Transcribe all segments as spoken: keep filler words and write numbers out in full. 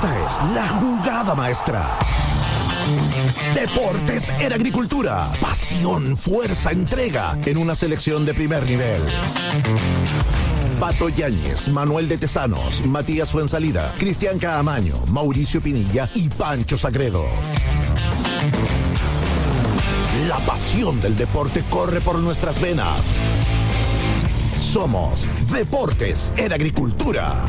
Esta es la jugada maestra. Deportes en Agricultura. Pasión, fuerza, entrega en una selección de primer nivel. Pato Yáñez, Manuel de Tesanos, Matías Fuensalida, Cristian Caamaño, Mauricio Pinilla y Pancho Sagredo. La pasión del deporte corre por nuestras venas. Somos Deportes en Agricultura.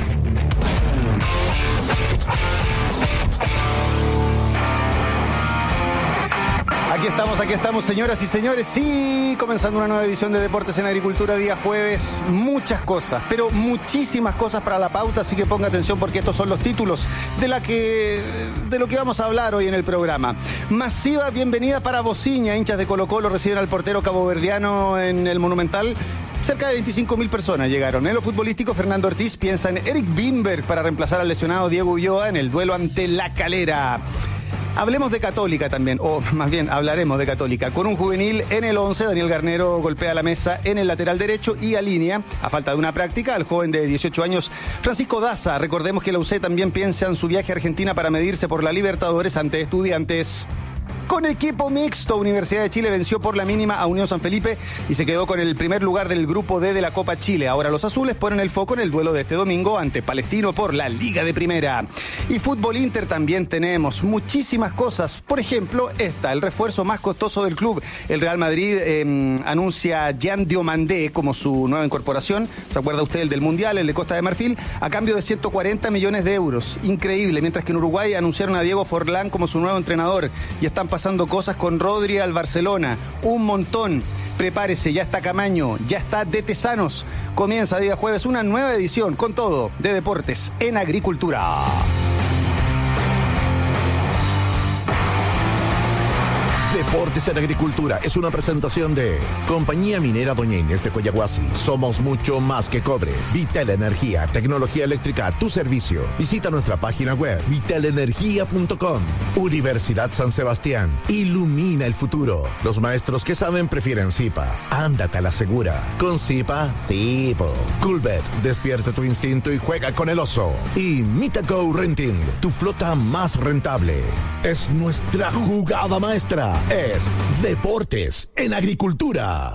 Aquí estamos, aquí estamos, señoras y señores. Sí, comenzando una nueva edición de Deportes en Agricultura, día jueves. Muchas cosas, pero muchísimas cosas para la pauta, así que ponga atención porque estos son los títulos de la que de lo que vamos a hablar hoy en el programa. Masiva bienvenida para Bociña. Hinchas de Colo-Colo reciben al portero caboverdiano en el Monumental. Cerca de veinticinco mil personas llegaron. En lo futbolístico, Fernando Ortiz piensa en Eric Bimberg para reemplazar al lesionado Diego Ulloa en el duelo ante La Calera. Hablemos de Católica también, o más bien hablaremos de Católica. Con un juvenil en el once, Daniel Garnero golpea la mesa en el lateral derecho y alinea, a falta de una práctica, al joven de dieciocho años, Francisco Daza. Recordemos que la U C también piensa en su viaje a Argentina para medirse por la Libertadores ante Estudiantes. Con equipo mixto, Universidad de Chile venció por la mínima a Unión San Felipe y se quedó con el primer lugar del grupo D de la Copa Chile. Ahora los azules ponen el foco en el duelo de este domingo ante Palestino por la Liga de Primera. Y fútbol Inter también tenemos muchísimas cosas. Por ejemplo, esta, el refuerzo más costoso del club. El Real Madrid eh, anuncia a Jean Diomandé como su nueva incorporación. ¿Se acuerda usted el del Mundial, el de Costa de Marfil? A cambio de ciento cuarenta millones de euros. Increíble. Mientras que en Uruguay anunciaron a Diego Forlán como su nuevo entrenador. Y están pasando cosas con Rodri al Barcelona, un montón. Prepárese, ya está Camaño, ya está De Tesanos. Comienza día jueves una nueva edición con todo de Deportes en Agricultura. Deportes en Agricultura es una presentación de Compañía Minera Doña Inés de Coyahuasi. Somos mucho más que cobre. Vitel Energía, tecnología eléctrica a tu servicio. Visita nuestra página web vitel energía punto com. Universidad San Sebastián. Ilumina el futuro. Los maestros que saben prefieren Zipa. Ándate a la segura. Con Zipa, sí, po. Coolbet, despierta tu instinto y juega con el oso. Y Mitaco Renting, tu flota más rentable. Es nuestra jugada maestra. Es Deportes en Agricultura.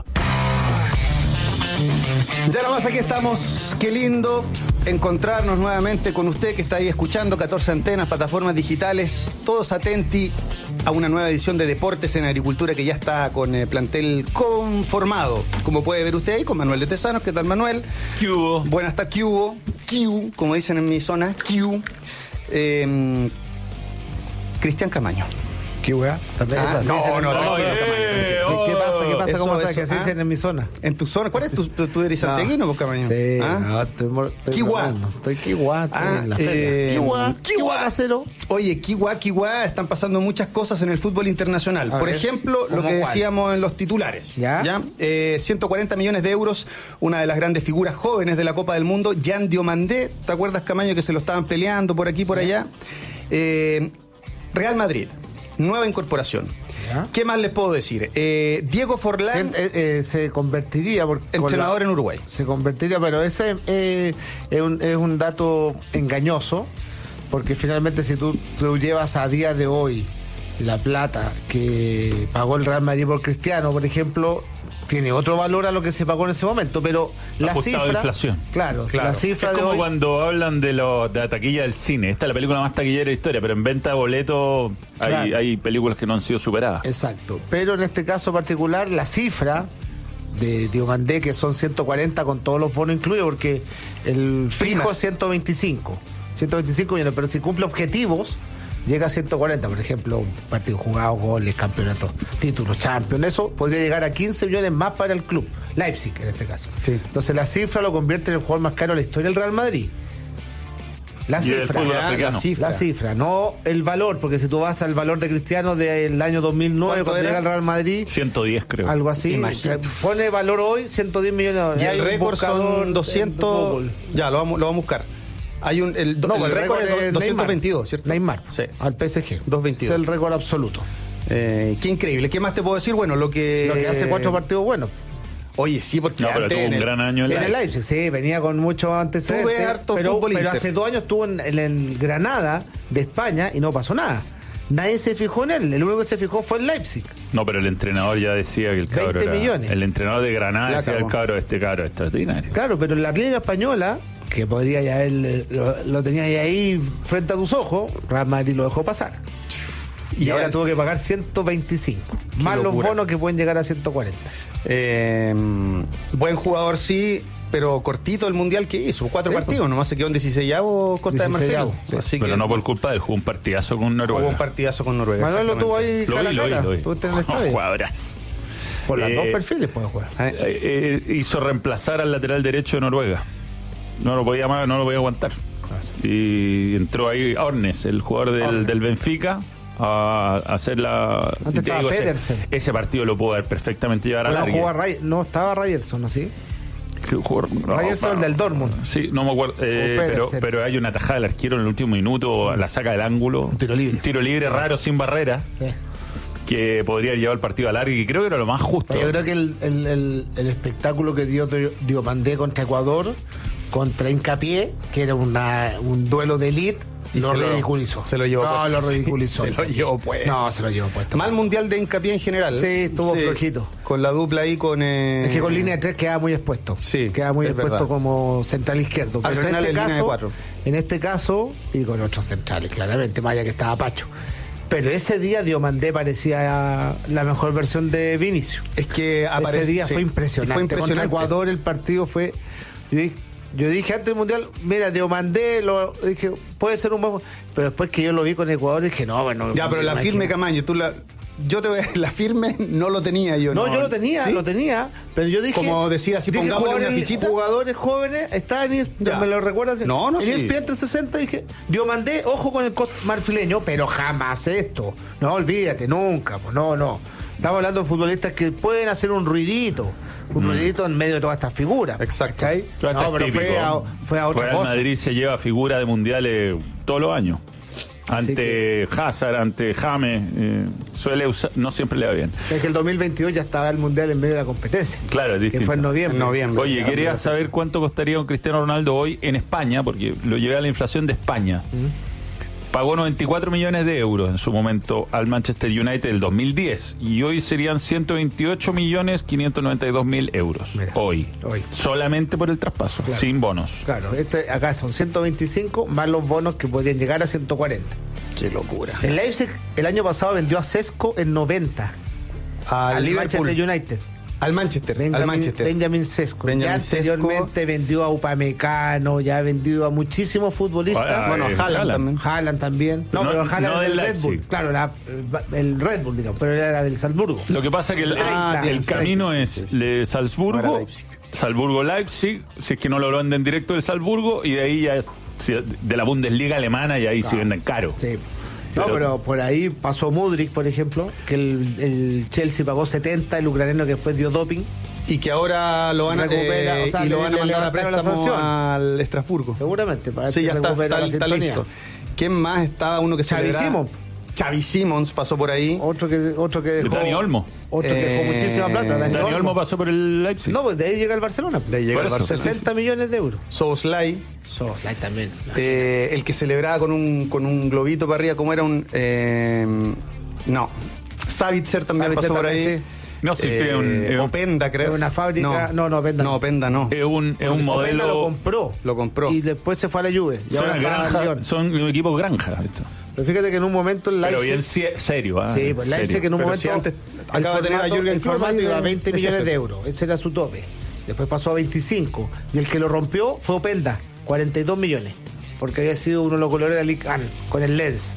Ya nomás aquí estamos. Qué lindo encontrarnos nuevamente con usted que está ahí escuchando. catorce antenas, plataformas digitales, todos atenti a una nueva edición de Deportes en Agricultura que ya está con eh, plantel conformado. Como puede ver usted ahí con Manuel de Tesanos. ¿Qué tal, Manuel? ¿Qué hubo? Buenas tardes, ¿qué hubo? ¿Qué hubo? Como dicen en mi zona, ¿qué hubo? Eh, Cristian Camaño. ¿Qué weá? Ah, no, no, no, no, no, ¿Qué, ¿Qué pasa? ¿Qué pasa? Eso, ¿Cómo estás? eso, ¿Qué se ah. dicen en mi zona? ¿En tu zona? ¿Cuál es tu, tu, tú eres santiaguino, vos, Camaño? Sí, ¿Ah? no, estoy, mor- estoy Kiwa. probando. Estoy Kiwa, estoy Ah, en la eh, feria. Kiwa, Kiwa. Kiwa casero. Oye, Kiwa, Kiwa, están pasando muchas cosas en el fútbol internacional. A Por ver, ejemplo, lo ¿cómo que cuál? decíamos en los titulares. ¿Ya? Eh, ciento cuarenta millones de euros, una de las grandes figuras jóvenes de la Copa del Mundo, Jean Diomandé. ¿Te acuerdas, Camaño, que se lo estaban peleando por aquí, por Sí. allá? Eh, Real Madrid, nueva incorporación. ¿Ya? ¿Qué más les puedo decir? Eh, Diego Forlán, Se, eh, eh, se convertiría por, entrenador con la- en Uruguay. Se convertiría, pero ese eh, es, un, es un dato engañoso, porque finalmente si tú, tú llevas a día de hoy la plata que pagó el Real Madrid por Cristiano, por ejemplo, tiene otro valor a lo que se pagó en ese momento, pero la Ajustado a cifra... inflación. Claro, Claro. la cifra es de como hoy... cuando hablan de, lo, de la taquilla del cine. Esta es la película más taquillera de la historia, pero en venta de boletos hay, Claro. hay películas que no han sido superadas. Exacto, pero en este caso particular la cifra de Diomandé, que son ciento cuarenta con todos los bonos incluidos, porque el fijo Primas. es ciento veinticinco millones, pero si cumple objetivos llega a ciento cuarenta, por ejemplo, partidos jugados, goles, campeonatos, títulos, champions, eso podría llegar a quince millones más para el club, Leipzig en este caso. Sí. Entonces la cifra lo convierte en el jugador más caro de la historia del Real Madrid. La Y del cifra, fútbol ya, africano. la cifra. la cifra, no el valor, porque si tú vas al valor de Cristiano del año dos mil nueve, ¿Cuánto cuando era? llega al Real Madrid, ciento diez, creo. algo así, Imagínate. pone valor hoy ciento diez millones de dólares. Y Hay el un récord buscador son en doscientos. Google. Ya, lo vamos, lo vamos a buscar. Hay un, el, No, el el récord récord es es doscientos veintidós, Neymar. ¿cierto? Neymar, Sí. al P S G. doscientos veintidós. Es el récord absoluto. Eh, qué increíble. ¿Qué más te puedo decir? Bueno, lo que... Lo que hace cuatro partidos buenos. Oye, sí, porque No, pero antes tuvo en un el- gran año en Sí, en el Leipzig. Leipzig, sí, venía con muchos antecedentes. Tuve harto pero, fútbol pero Inter. hace dos años estuvo en, en el Granada de España y no pasó nada. Nadie se fijó en él, el único que se fijó fue el Leipzig. No, pero el entrenador ya decía que el cabro veinte era... millones. El entrenador de Granada La decía cagó. el cabro, este cabro es extraordinario. Claro, pero en la Liga Española, que podría ya él lo, lo tenía ahí frente a tus ojos, Real Madrid lo dejó pasar. Y, Y ahora él- tuvo que pagar ciento veinticinco. Más locura. los bonos que pueden llegar a ciento cuarenta. Eh, buen jugador, sí, pero cortito el mundial que hizo. Cuatro Sí, partidos, nomás se quedó en dieciséisavo Costa de Marfil. dieciséisavo, sí. Así Pero que no por culpa de él, jugó un partidazo con Noruega. jugó un partidazo con Noruega. Manuel lo exactamente. tuvo ahí Lo cara vi, a lo vi, cara. lo vi. Estuviste en el estadio. Jugadorazo. Por las Eh, dos perfiles puede jugar. Eh, Eh, eh, hizo reemplazar al lateral derecho de Noruega. No lo podía más, no lo podía aguantar. Y entró ahí Ornes, el jugador del, Ornes. del Benfica, a a hacer la. Antes y te estaba ese, Pedersen. ese partido lo pudo haber perfectamente llevar a Bueno, la jugó a Ray- no estaba Ryerson, ¿no? ¿Sí? Ryerson, el del Dortmund. Sí, no me acuerdo. eh, O pero, Pedersen. pero hay una tajada del arquero en el último minuto, la saca del ángulo. Un tiro libre. tiro libre raro, sin barrera, Sí. que podría llevar el partido a larga y creo que era lo más justo. Yo creo que el, el- el- el espectáculo que dio Diomandé contra Ecuador, contra Hincapié, que era una, un duelo de elite, Y lo se lo- ridiculizó. se lo llevó No, puesto. lo ridiculizó. Se lo llevó puesto. No, se lo llevó puesto. Mal mundial de Hincapié en general. Sí, estuvo flojito. Con la dupla ahí con. eh, Es que con línea de tres queda muy expuesto. Sí, Queda muy es expuesto verdad. como central izquierdo. Pero en Arsenal este en línea de caso, cuatro. en este caso, y con otros centrales, claramente, más allá que estaba Pacho. Pero ese día Diomandé parecía la mejor versión de Vinicius. Es que aparece- Ese día sí. fue impresionante. Y fue impresionante. Contra Ecuador el partido fue. Yo dije, yo dije antes del mundial, mira, Diomandé, lo dije, puede ser un buen. Pero después que yo lo vi con Ecuador, dije, no, bueno. Ya, pero la no hay firme que- Camaño, tú la. Yo te voy a- la firme no lo tenía yo. No, yo lo tenía, ¿Sí? lo tenía, pero yo dije. Como decía, si dije, pongámosle una jugadores- fichita. Jugadores jóvenes, estaban en Ya. me lo recuerdas. No, no, en sí. E S P N trescientos sesenta dije, yo mandé, ojo con el coach marfileño, pero jamás esto. No, olvídate, nunca, pues no, no. Estamos hablando de futbolistas que pueden hacer un ruidito, un ruidito en medio de todas estas figuras. Exacto. ¿cachai? Pero esto No, es pero típico. fue a, fue a otra Real cosa. Madrid se lleva figura de mundiales todos los años. Así Ante Hazard, ante James, eh, suele usar, no siempre le va bien. Es que el dos mil veintidós ya estaba el mundial en medio de la competencia. Claro, es Que distinto. fue en noviembre. En noviembre. Oye, quería saber cuánto costaría un Cristiano Ronaldo hoy en España, porque lo llevé a la inflación de España. Pagó noventa y cuatro millones de euros en su momento al Manchester United del dos mil diez y hoy serían ciento veintiocho millones quinientos noventa y dos mil euros. Mira, hoy. hoy. Solamente por el traspaso, Claro. sin bonos. Claro, este, acá son ciento veinticinco más los bonos que podrían llegar a ciento cuarenta. Qué locura. El Leipzig el año pasado vendió a Sesco en noventa Al, al Liverpool. Manchester United. Al Manchester. Benjamin, al Manchester. Benjamin Sesco. Benjamin ya Sesco. anteriormente vendió a Upamecano, ya ha vendido a muchísimos futbolistas. Ah, bueno, eh, Haaland Haaland. también. Haaland también. No, No- pero Haaland no del del Red Leipzig. Bull. Claro, la- el Red Bull, digamos, pero era del Salzburgo. Lo que pasa es que el, Ah, el tiene camino treinta, es sí, sí. de No era Salzburgo, Leipzig. Salzburgo-Leipzig, si es que no lo venden directo de Salzburgo, y de ahí ya es si- de la Bundesliga alemana y ahí sí venden caro. Sí. No, Pero- pero por ahí pasó Mudryk, por ejemplo, que el, el Chelsea pagó setenta, el ucraniano que después dio doping. Y que ahora lo van a, Recupera, eh, o sea, y lo le- van a le mandar a levantaron la préstamo sanción. al Estrasburgo. Seguramente, para ver Sí, si ya está, recupera está, la está sintonía. listo. ¿Quién más estaba? Uno que se Xavi Simons. Xavi Simons pasó por ahí. Otro que, otro que dejó. Dani Olmo. Otro que dejó Eh, muchísima plata. Dani, Dani Olmo pasó por el Leipzig. No, pues de ahí llega el Barcelona. De ahí llega Por el eso. Barcelona. sesenta millones de euros. Soboslai, Soboslai también. eh, el que celebraba con un, con un globito para arriba, como era un... eh, no. Savitzer también Savitzer pasó por ahí. también, sí. No, sí, Eh, es un- es un- Openda, creo. Es una fábrica- no, no, Openda no. No, Openda no. Es un, es un Openda modelo. lo compró. Lo compró. Y después se fue a la Juve. Y son, ahora está en granja- Lyon. son un equipo granja. Esto. Pero fíjate que en un momento el Pero Leipzig. bien sie- serio. ¿ah? Sí, pues Leipzig Serio. en un Pero momento. si antes el acaba de tener a formato- Jürgen el formato Klinsmann iba a de- veinte de millones jefe. de euros. Ese era su tope. Después pasó a veinticinco. Y el que lo rompió fue Openda, cuarenta y dos millones. Porque había sido uno de los colores de la Ligue uno con el Lens.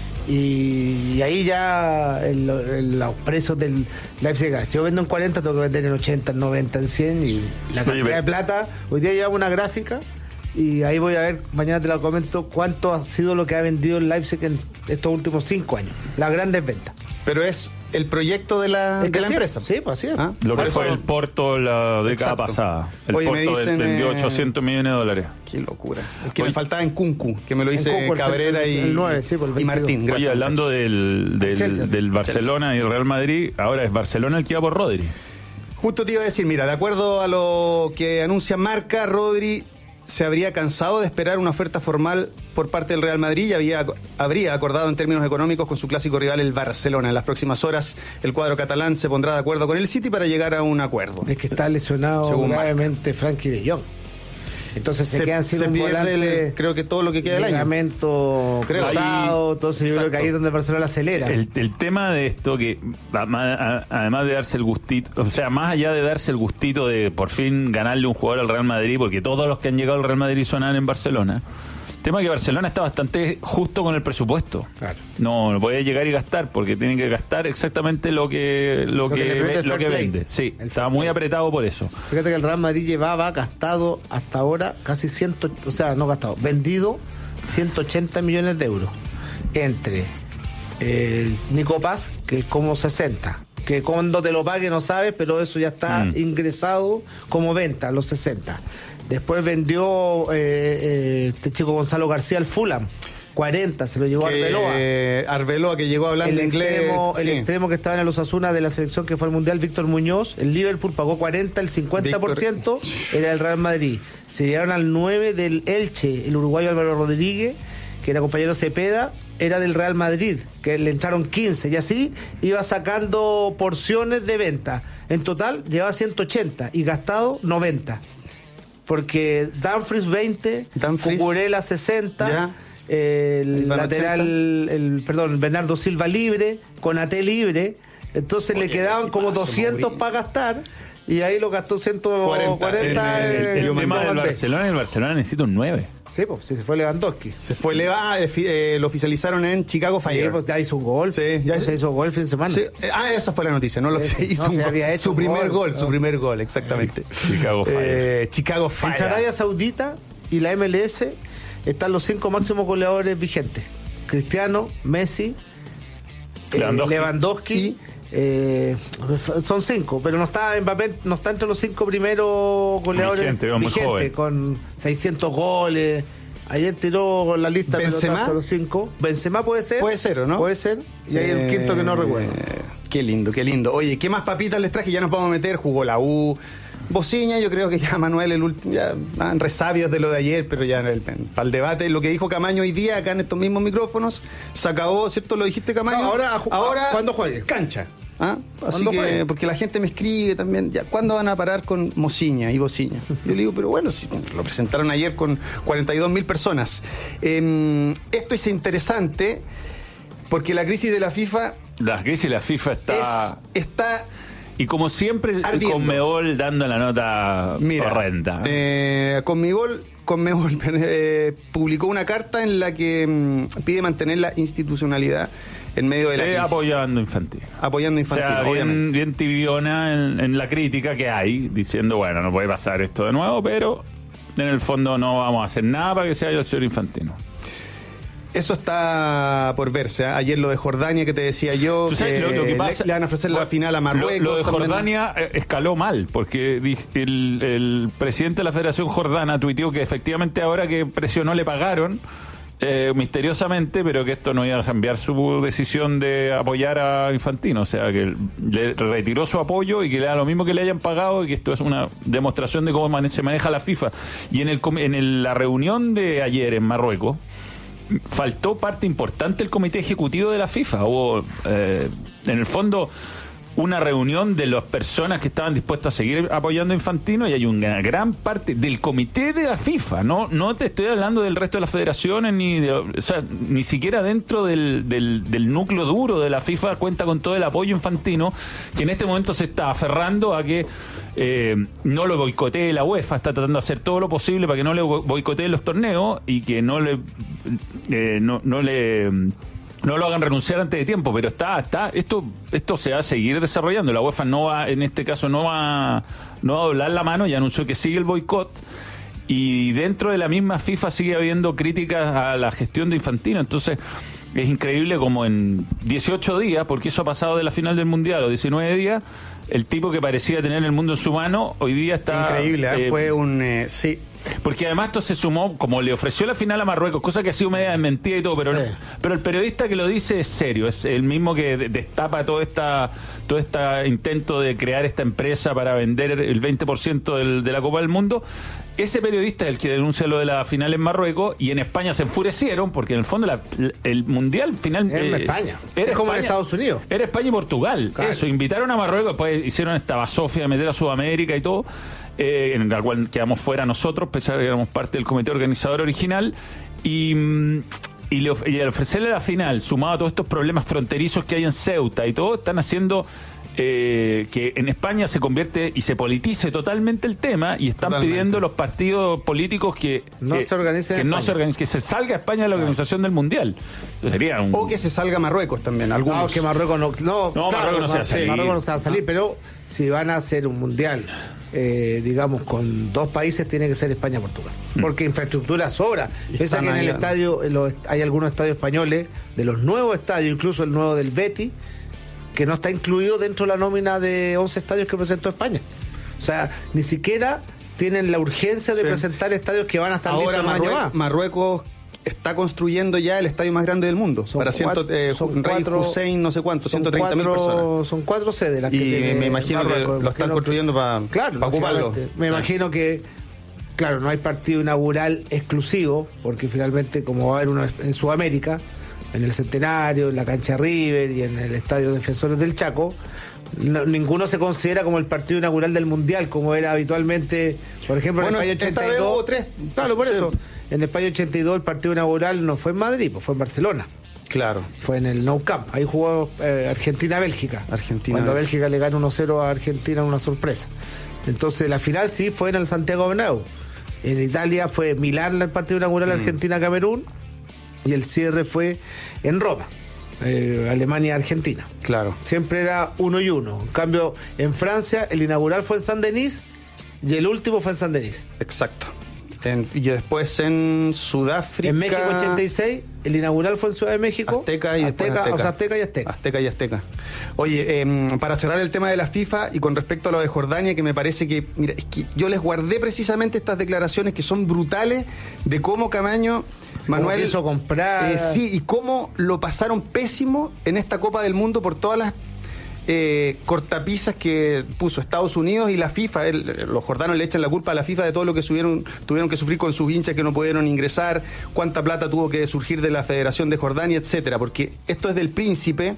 Y, y ahí ya el- el- los precios del Leipzig, si yo vendo en cuarenta, tengo que vender en ochenta, en noventa, en cien. Y la Oye, cantidad ve- de plata, hoy día llevamos una gráfica. Y ahí voy a ver, mañana te la comento, cuánto ha sido lo que ha vendido el Leipzig en estos últimos cinco años. Las grandes ventas. Pero es el proyecto de la, Es de que la sí, empresa. Sí, pues así es. ¿Ah? Lo Por que eso- fue el Porto la década Exacto. pasada. El Oye, me Porto dicen, vendió eh, ochocientos millones de dólares. Qué locura. Es que Oye. me faltaba en Kunku, que me lo dice Kunku, el Cabrera el- y, el nueve, sí, por el y veintidós. Martín. Gracias, Oye, hablando muchachos. del, del, Chelsea. del Barcelona y el Real Madrid, ahora es Barcelona el que va por Rodri. Justo te iba a decir, mira, de acuerdo a lo que anuncia Marca, Rodri se habría cansado de esperar una oferta formal por parte del Real Madrid y había, habría acordado en términos económicos con su clásico rival, el Barcelona. En las próximas horas, el cuadro catalán se pondrá de acuerdo con el City para llegar a un acuerdo. Es que está lesionado Según gravemente Frankie de Jong. Entonces se, se quedan sin se un pierde volante, el, creo que todo lo que queda del año. Ligamento cruzado, entonces yo creo que ahí es donde Barcelona acelera. El, el tema de esto, que además de darse el gustito, o sea, más allá de darse el gustito de por fin ganarle un jugador al Real Madrid, porque todos los que han llegado al Real Madrid sonan en Barcelona, el tema es que Barcelona está bastante justo con el presupuesto. Claro. No, no puede llegar y gastar, porque tienen que gastar exactamente lo que lo, Lo que que, le ve, lo que play. vende. Sí, El estaba fair muy play. apretado por eso. Fíjate que el Real Madrid llevaba gastado hasta ahora casi ciento, o sea, no gastado, vendido ciento ochenta millones de euros entre el Nico Paz, que es como sesenta, que cuando te lo pague no sabes, pero eso ya está Mm. ingresado como venta, los sesenta. Después vendió eh, eh, este chico Gonzalo García al Fulham, cuarenta, se lo llevó a Arbeloa. Que, Arbeloa, que llegó hablando El inglés. extremo, el sí. extremo que estaba en los Osasuna de la selección que fue al Mundial, Víctor Muñoz, el Liverpool pagó cuarenta, el cincuenta por ciento era el Real Madrid. Se llegaron al nueve del Elche, el uruguayo Álvaro Rodríguez, que era compañero Cepeda, era del Real Madrid, que le entraron quince, y así iba sacando porciones de venta. En total llevaba ciento ochenta y gastado noventa. Porque Dumfries veinte, Dumfries. Cucurella sesenta, Ya. el Iván lateral, el perdón, Bernardo Silva libre, Konaté libre, entonces Oye, le quedaban qué como paso, doscientos Mourinho. para gastar y ahí lo gastó ciento cuarenta. El- El, eh, el lo tema mandó del a Mandé. Barcelona, el Barcelona necesita un nueve. Sí, pues sí, se fue Lewandowski. Se fue Leva, eh, fi- eh, lo oficializaron en Chicago Sí, Fire. pues ya hizo un gol. Sí, ya- ya se hizo gol el fin de semana. Sí, eh, ah, esa fue la noticia, ¿no? Lo, Sí, sí, hizo no, un se gol. había hecho su un primer gol, gol, su ¿no? primer gol, exactamente. Chicago Fire. Eh, Chicago Fire. Entre Arabia Saudita y la M L S están los cinco máximos goleadores vigentes: Cristiano, Messi, eh, Lewandowski. Lewandowski. eh, son cinco, pero no está Mbappé, no está entre los cinco primeros goleadores Vigente, veo muy vigentes, joven. con seiscientos goles. Ayer tiró la lista de ¿Benzema? los cinco. Benzema puede ser. Puede ser, ¿o no? Puede ser. Y hay el quinto que no Eh, recuerdo. Qué lindo, qué lindo. Oye, ¿qué más papitas les traje? Ya nos vamos a meter. Jugó la U. Bociña, yo creo que ya Manuel, el último, ya van resabios de lo de ayer, pero ya en el, para el debate, lo que dijo Camaño hoy día acá en estos mismos micrófonos, se acabó, ¿cierto? ¿Lo dijiste, Camaño? No, ahora, a ju- ahora ¿cuándo juegue? Cancha. ¿Ah? Así ¿Cuándo que, juegue? porque la gente me escribe también, ya, ¿cuándo van a parar con Mociña y Bociña? Yo le digo, pero bueno, si lo presentaron ayer con cuarenta y dos mil personas. Eh, esto es interesante porque la crisis de la FIFA La crisis de la FIFA está... es, está... Y como siempre, el ardiendo. Conmebol dando la nota Mira, horrenda. eh, Conmebol, Conmebol eh, publicó una carta en la que mm, pide mantener la institucionalidad en medio de la Eh, crisis. apoyando Infantil. Apoyando O Infantil, sea, obviamente. bien, bien tibiona en, en la crítica que hay, diciendo, bueno, no puede pasar esto de nuevo, pero en el fondo no vamos a hacer nada para que se vaya el señor Infantino. Eso está por verse. ¿eh? Ayer lo de Jordania que te decía yo, ¿Tú sabes que lo- lo que le- pasa? le, van a ofrecer la final a Marruecos. Lo, lo de también. Jordania eh, escaló mal, porque dij- el, el presidente de la Federación Jordana tuiteó que efectivamente ahora que presionó le pagaron eh, misteriosamente, pero que esto no iba a cambiar su decisión de apoyar a Infantino. O sea, que le retiró su apoyo y que le da lo mismo que le hayan pagado y que esto es una demostración de cómo mane- se maneja la FIFA. Y en, el, com- en el- la reunión de ayer en Marruecos, faltó parte importante del comité ejecutivo de la FIFA. Hubo, eh, en el fondo, una reunión de las personas que estaban dispuestas a seguir apoyando a Infantino y hay una gran parte del comité de la FIFA. No, no te estoy hablando del resto de las federaciones, ni de, o sea, ni siquiera dentro del, del, del núcleo duro de la FIFA cuenta con todo el apoyo Infantino, que en este momento se está aferrando a que eh, no lo boicotee la UEFA, está tratando de hacer todo lo posible para que no le boicotee los torneos y que no le eh, no, no le no lo hagan renunciar antes de tiempo, pero está está esto esto se va a seguir desarrollando. La UEFA no va, en este caso no va no va a doblar la mano y anunció que sigue el boicot. Y dentro de la misma FIFA sigue habiendo críticas a la gestión de Infantino. Entonces es increíble como en dieciocho días, porque eso ha pasado de la final del Mundial, o diecinueve días, el tipo que parecía tener el mundo en su mano, hoy día está... Increíble, ¿eh? eh, fue un... eh, sí, Porque además esto se sumó, como le ofreció la final a Marruecos, cosa que ha sido media desmentida y todo, pero, Sí. no, pero el periodista que lo dice es serio, es el mismo que destapa todo esta todo este intento de crear esta empresa para vender el veinte por ciento del, de la Copa del Mundo. Ese periodista es el que denuncia lo de la final en Marruecos, y en España se enfurecieron porque en el fondo la, el Mundial final... Era en eh, España. Era Es como en España, Estados Unidos. Era España y Portugal. Claro. Eso, invitaron a Marruecos, después hicieron esta basofia de meter a Sudamérica y todo, eh, en la cual quedamos fuera nosotros, pesar de que éramos parte del comité organizador original, y... Y, le of- y al ofrecerle la final, sumado a todos estos problemas fronterizos que hay en Ceuta y todo, están haciendo eh, que en España se convierte y se politice totalmente el tema, y están Totalmente. pidiendo a los partidos políticos que No eh, se organicen que en no España. se organice, que se salga España de la organización del Mundial. Sería un... O que se salga Marruecos también, algunos. No, que Marruecos no. No, No, Marruecos no se va a sí, salir. Marruecos no se va a salir, pero si van a hacer un mundial, eh, digamos, con dos países, tiene que ser España-Portugal. Porque infraestructura sobra. Piensa están que en el ahí, estadio, en los- hay algunos estadios españoles, de los nuevos estadios, incluso el nuevo del Betis, que no está incluido dentro de la nómina de once estadios que presentó España. O sea, ni siquiera tienen la urgencia de Sí. presentar estadios que van a estar Ahora listos en un año Marruecos, más. Marruecos está construyendo ya el estadio más grande del mundo. Son para ciento, cuatro- eh, son Rey cuatro- Hussein, no sé cuánto, Son ciento treinta mil cuatro- personas. Son cuatro sedes las que Y tiene me imagino que Marruecos. lo están Imagino construyendo para Claro, ocuparlo. lógicamente. Me imagino que, claro, no hay partido inaugural exclusivo, porque finalmente, como va a haber uno en Sudamérica, en el Centenario, en la cancha River y en el Estadio Defensores del Chaco, no- ninguno se considera como el partido inaugural del Mundial, como era habitualmente, por ejemplo, Bueno, en España esta ochenta y vez dos. hubo tres. Claro, por Sí. eso. En España ochenta y dos el partido inaugural no fue en Madrid, pues fue en Barcelona. Claro. Fue en el Nou Camp. Ahí jugó eh, Argentina-Bélgica. Argentina, Cuando Bélgica. Bélgica le gana uno cero a Argentina, una sorpresa. Entonces la final sí fue en el Santiago Bernabéu. En Italia fue Milán el partido inaugural, Mm. Argentina-Camerún. Y el cierre fue en Roma, eh, Alemania-Argentina. Claro. Siempre era uno y uno. En cambio, en Francia el inaugural fue en Saint-Denis y el último fue en Saint-Denis. Exacto. En- y después en Sudáfrica. En México ochenta y seis, el inaugural fue en Ciudad de México. Azteca y después Azteca, Azteca. O sea, Azteca y Azteca. Azteca y Azteca. Oye, eh, para cerrar el tema de la FIFA y con respecto a lo de Jordania, que me parece que, mira, es que yo les guardé precisamente estas declaraciones que son brutales de cómo Camaño, Manuel, quiso comprar. eh, sí, y cómo lo pasaron pésimo en esta Copa del Mundo por todas las eh, cortapisas que puso Estados Unidos y la FIFA. El- los jordanos le echan la culpa a la FIFA de todo lo que subieron, tuvieron que sufrir con sus hinchas que no pudieron ingresar, cuánta plata tuvo que surgir de la Federación de Jordania, etcétera, porque esto es del príncipe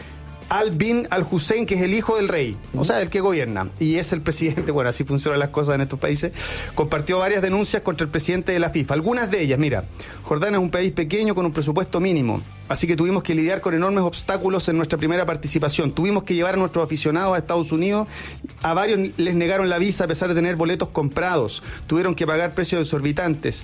Al bin Al Hussein, que es el hijo del rey, o sea, el que gobierna, y es el presidente. Bueno, así funcionan las cosas en estos países. Compartió varias denuncias contra el presidente de la FIFA. Algunas de ellas, mira, Jordania es un país pequeño con un presupuesto mínimo, así que tuvimos que lidiar con enormes obstáculos en nuestra primera participación. Tuvimos que llevar a nuestros aficionados a Estados Unidos. A varios les negaron la visa a pesar de tener boletos comprados. Tuvieron que pagar precios exorbitantes.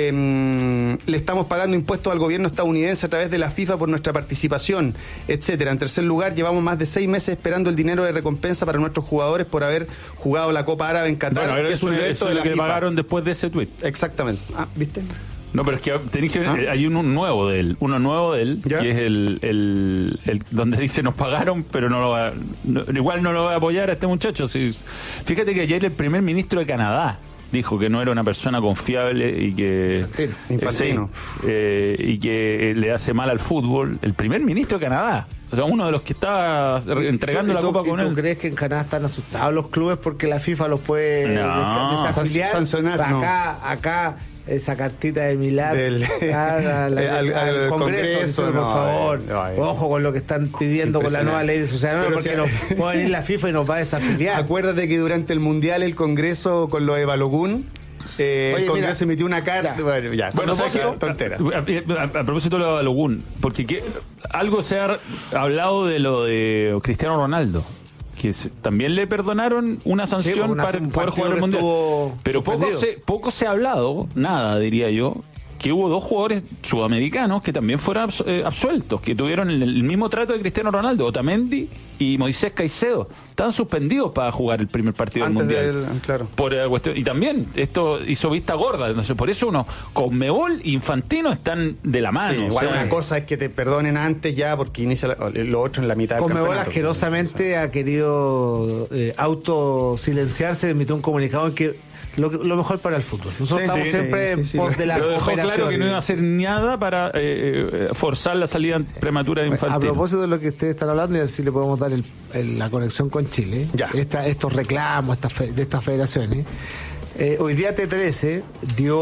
Eh, le estamos pagando impuestos al gobierno estadounidense a través de la FIFA por nuestra participación, etcétera. En tercer lugar, llevamos más de seis meses esperando el dinero de recompensa para nuestros jugadores por haber jugado la Copa Árabe en Qatar, Bueno, que es eso, un evento eso de es la lo que FIFA. pagaron después de ese tuit. Exactamente. Ah, ¿viste? No, pero es que tenéis que ver, ¿Ah? eh, hay uno nuevo de él, uno nuevo de él, ¿Ya? que es el, el, el donde dice nos pagaron, pero no lo va, no- igual no lo va a apoyar a este muchacho. Si, fíjate que ayer el primer ministro de Canadá dijo que no era una persona confiable y que Infantino. Infantino. sí, eh, y que le hace mal al fútbol. El primer ministro de Canadá, o sea, uno de los que está entregando ¿Y la tú- copa y con tú él. crees que en Canadá están asustados los clubes porque la FIFA los puede No. des- desafiliar? Sancionar, no. Acá, acá, esa cartita de Milán Del- ah, al, al- al al Congreso, Congreso, diciendo, no, por favor, no, no. ojo con lo que están pidiendo con la nueva ley de sociedad, Pero porque si- no puede venir la FIFA y nos va a desafiliar. Acuérdate que durante el Mundial el Congreso con lo de Balogun, eh, Oye, el Congreso mira. emitió una carta. Bueno, ya, Bueno, ¿sabes ¿sabes qué? qué? Tontera. A, a- a propósito de lo de Balogun, porque que- algo se ha hablado de lo de Cristiano Ronaldo, que se- también le perdonaron una sanción una- para un poder partido jugar el que Mundial. estuvo Pero poco suspendido. se, poco se ha hablado, nada diría yo, que hubo dos jugadores sudamericanos que también fueron abs- eh, absueltos, que tuvieron el, el mismo trato de Cristiano Ronaldo, Otamendi y Moisés Caicedo estaban suspendidos para jugar el primer partido Antes del Mundial. del- claro. Por la cuestión, y también esto hizo vista gorda, entonces por eso uno, Conmebol e Infantino están de la mano. Sí, o igual sea, una cosa es que te perdonen antes ya porque inicia la- lo otro en la mitad del Conmebol campeonato. asquerosamente ha querido eh, autosilenciarse, emitió un comunicado en que lo, lo mejor para el fútbol. Nosotros Sí, estamos sí, siempre sí, en sí, pos sí. de la pero dejó cooperación. claro que no iba a hacer nada para eh, eh, forzar la salida prematura de A Infantino. propósito de lo que ustedes están hablando, y así le podemos dar el- el- la conexión con Chile, Ya. Esta- estos reclamos estas fe- de estas federaciones. Eh, hoy día T trece dio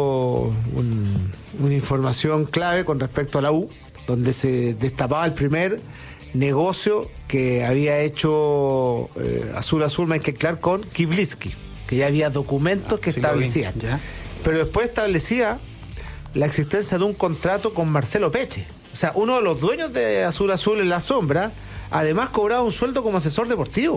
un- una información clave con respecto a la U, donde se destapaba el primer negocio que había hecho eh, Azul Azul Michael Clark con Kivlitsky, que ya había documentos que sí lo vi, establecían. ya. Pero después establecía la existencia de un contrato con Marcelo Peche. O sea, uno de los dueños de Azul Azul en la sombra, además cobraba un sueldo como asesor deportivo.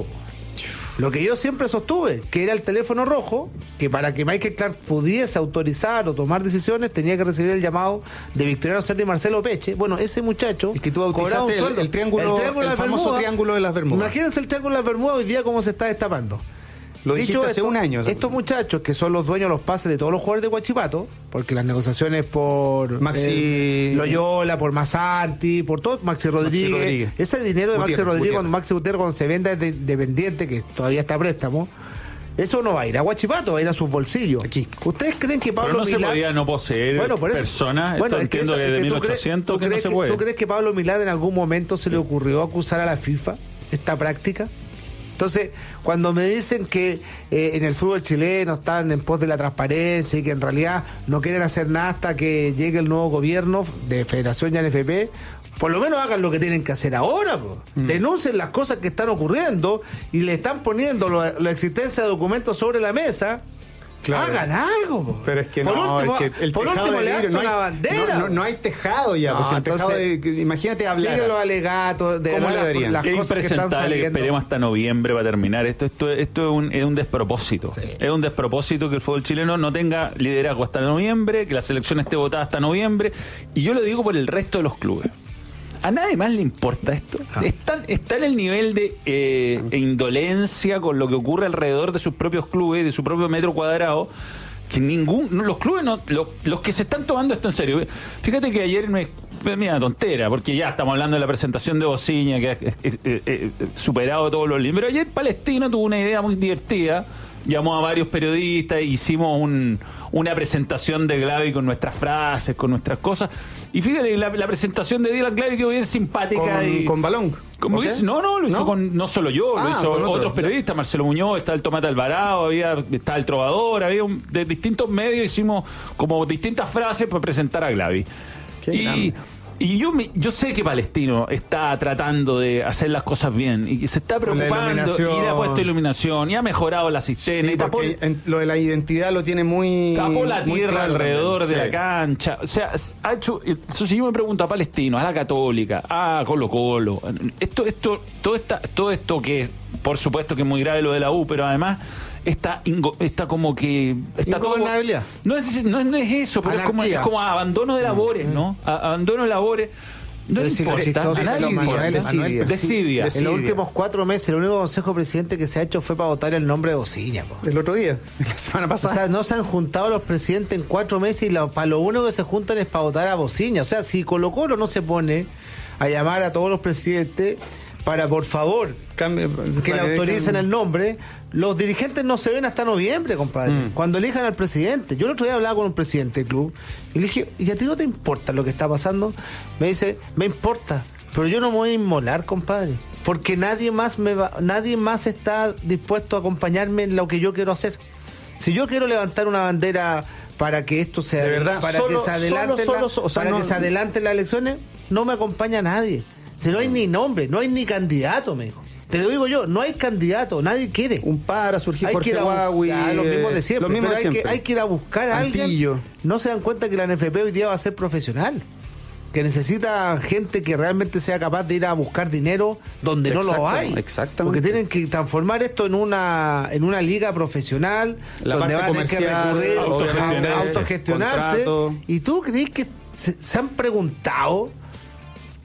Lo que yo siempre sostuve, que era el teléfono rojo, que para que Michael Clark pudiese autorizar o tomar decisiones, tenía que recibir el llamado de Victoriano Cerda y Marcelo Peche. Bueno, ese muchacho Es que tú cobraba un bautizaste el- sueldo. el triángulo- de el las famoso Bermudas. triángulo de las Bermudas. Imagínense el triángulo de las Bermudas hoy día cómo se está destapando. Lo dijiste hace un año. Estos muchachos que son los dueños de los pases de todos los jugadores de Huachipato, porque las negociaciones por Maxi- eh, Loyola, por Masanti, por todo, Maxi Rodríguez, Rodríguez. ese dinero de Maxi Gutiérrez, Rodríguez, Gutiérrez. cuando Maxi Gutiérrez cuando se venda de dependiente, que todavía está a préstamo, eso no va a ir a Huachipato, va a ir a sus bolsillos. Aquí. ¿Ustedes creen que Pablo Pero no se Milán... podía no poseer Bueno, por eso- personas, bueno, esto es que entiendo eso- que es de que tú mil crees- ochocientos ¿tú que no crees se puede. ¿Tú crees que Pablo Milán en algún momento se le ocurrió acusar a la FIFA esta práctica? Entonces, cuando me dicen que eh, en el fútbol chileno están en pos de la transparencia y que en realidad no quieren hacer nada hasta que llegue el nuevo gobierno de Federación y N F P, por lo menos hagan lo que tienen que hacer ahora, po. Mm. Denuncien las cosas que están ocurriendo y le están poniendo lo- la existencia de documentos sobre la mesa. Claro. Hagan algo, po. Pero es que por no, último, es que el por tejado último de le vidrio, dan no una hay, bandera. No, no, no hay tejado ya, No, pues, el tejado entonces, de, imagínate hablar. Siguen los alegatos de ¿Cómo verdad, le darían? las Es cosas que están impresentable que, saliendo. esperemos hasta noviembre para terminar. Esto, esto, esto es, un, es un despropósito. Sí. Es un despropósito que el fútbol chileno no tenga liderazgo hasta noviembre, que la selección esté votada hasta noviembre. Y yo lo digo por el resto de los clubes. ¿A nadie más le importa esto? Ah. Está, está en el nivel de eh, indolencia con lo que ocurre alrededor de sus propios clubes, de su propio metro cuadrado, que ningún, no, los clubes, no, los, los que se están tomando esto en serio. Fíjate que ayer me, mira, tontera, porque ya estamos hablando de la presentación de Bociña, que ha eh, eh, eh, superado todos los límites. Pero ayer Palestino tuvo una idea muy divertida. Llamó a varios periodistas, hicimos un, una presentación de Glavi con nuestras frases, con nuestras cosas. Y fíjate que la, la presentación de Dylan Glavi quedó bien simpática. Con, y, con balón. como ¿Ok? dice, no, no, lo hizo ¿No? con no solo yo, Ah, lo hizo con otros. otros periodistas, Marcelo Muñoz, está el Tomate Alvarado, había, está el Trovador, había un- de distintos medios hicimos como distintas frases para presentar a Glavi. Qué Y, grande. y yo me, yo sé que Palestino está tratando de hacer las cosas bien y que se está Con la preocupando iluminación. y le ha puesto iluminación y ha mejorado la cisterna Sí, y tapó, porque en- lo de la identidad lo tiene muy. tapó la muy tierra claro alrededor también. de Sí. la cancha. O sea, ha hecho. Eso si yo me pregunto a Palestino, a la Católica, a Colo Colo. Esto, esto, todo esta, todo esto que, por supuesto que es muy grave lo de la U, pero además está, ingo- está como que. Está todo. Ingobernabilidad. No es, no, es, no es eso, pero es como, Anarquía. es como abandono de labores, ¿no? A- abandono de labores. No le Es decir, importa. chistoso, A nadie le Manuel, importa. Manuel, Desidia. Desidia. En los últimos cuatro meses, el único consejo presidente que se ha hecho fue para votar el nombre de Bociña, po. El otro día, la semana O pasada. sea, no se han juntado los presidentes en cuatro meses y lo- para lo único que se juntan es para votar a Bociña. O sea, si Colo Colo no se pone a llamar a todos los presidentes para, por favor, Cambia- que le para autoricen dejen- el nombre, los dirigentes no se ven hasta noviembre, compadre. Mm. Cuando elijan al presidente. Yo el otro día hablaba con un presidente del club y le dije, ¿y a ti no te importa lo que está pasando? Me dice, me importa, pero yo no me voy a inmolar, compadre. Porque nadie más me va, nadie más está dispuesto a acompañarme en lo que yo quiero hacer. Si yo quiero levantar una bandera para que esto sea De verdad, para solo- que se adelante solo- la- solo- o sea, para no- que se adelanten las elecciones, no me acompaña nadie. Si no hay ni nombre, no hay ni candidato, me dijo. Te lo digo yo, no hay candidato, nadie quiere. Un para, surgió Hay que Jorge ir a bu- Huawei. ya, lo mismo de siempre, Lo mismo pero de hay, siempre. Que, hay que ir a buscar a Antillo. alguien. No se dan cuenta que la N F P hoy día va a ser profesional. Que necesita gente que realmente sea capaz de ir a buscar dinero donde no lo Exacto, hay. exactamente. Porque tienen que transformar esto en una en una liga profesional La donde parte van a tener que comercial, recurrir autogestionarse, a autogestionarse. contrato. ¿Y tú crees que se, se han preguntado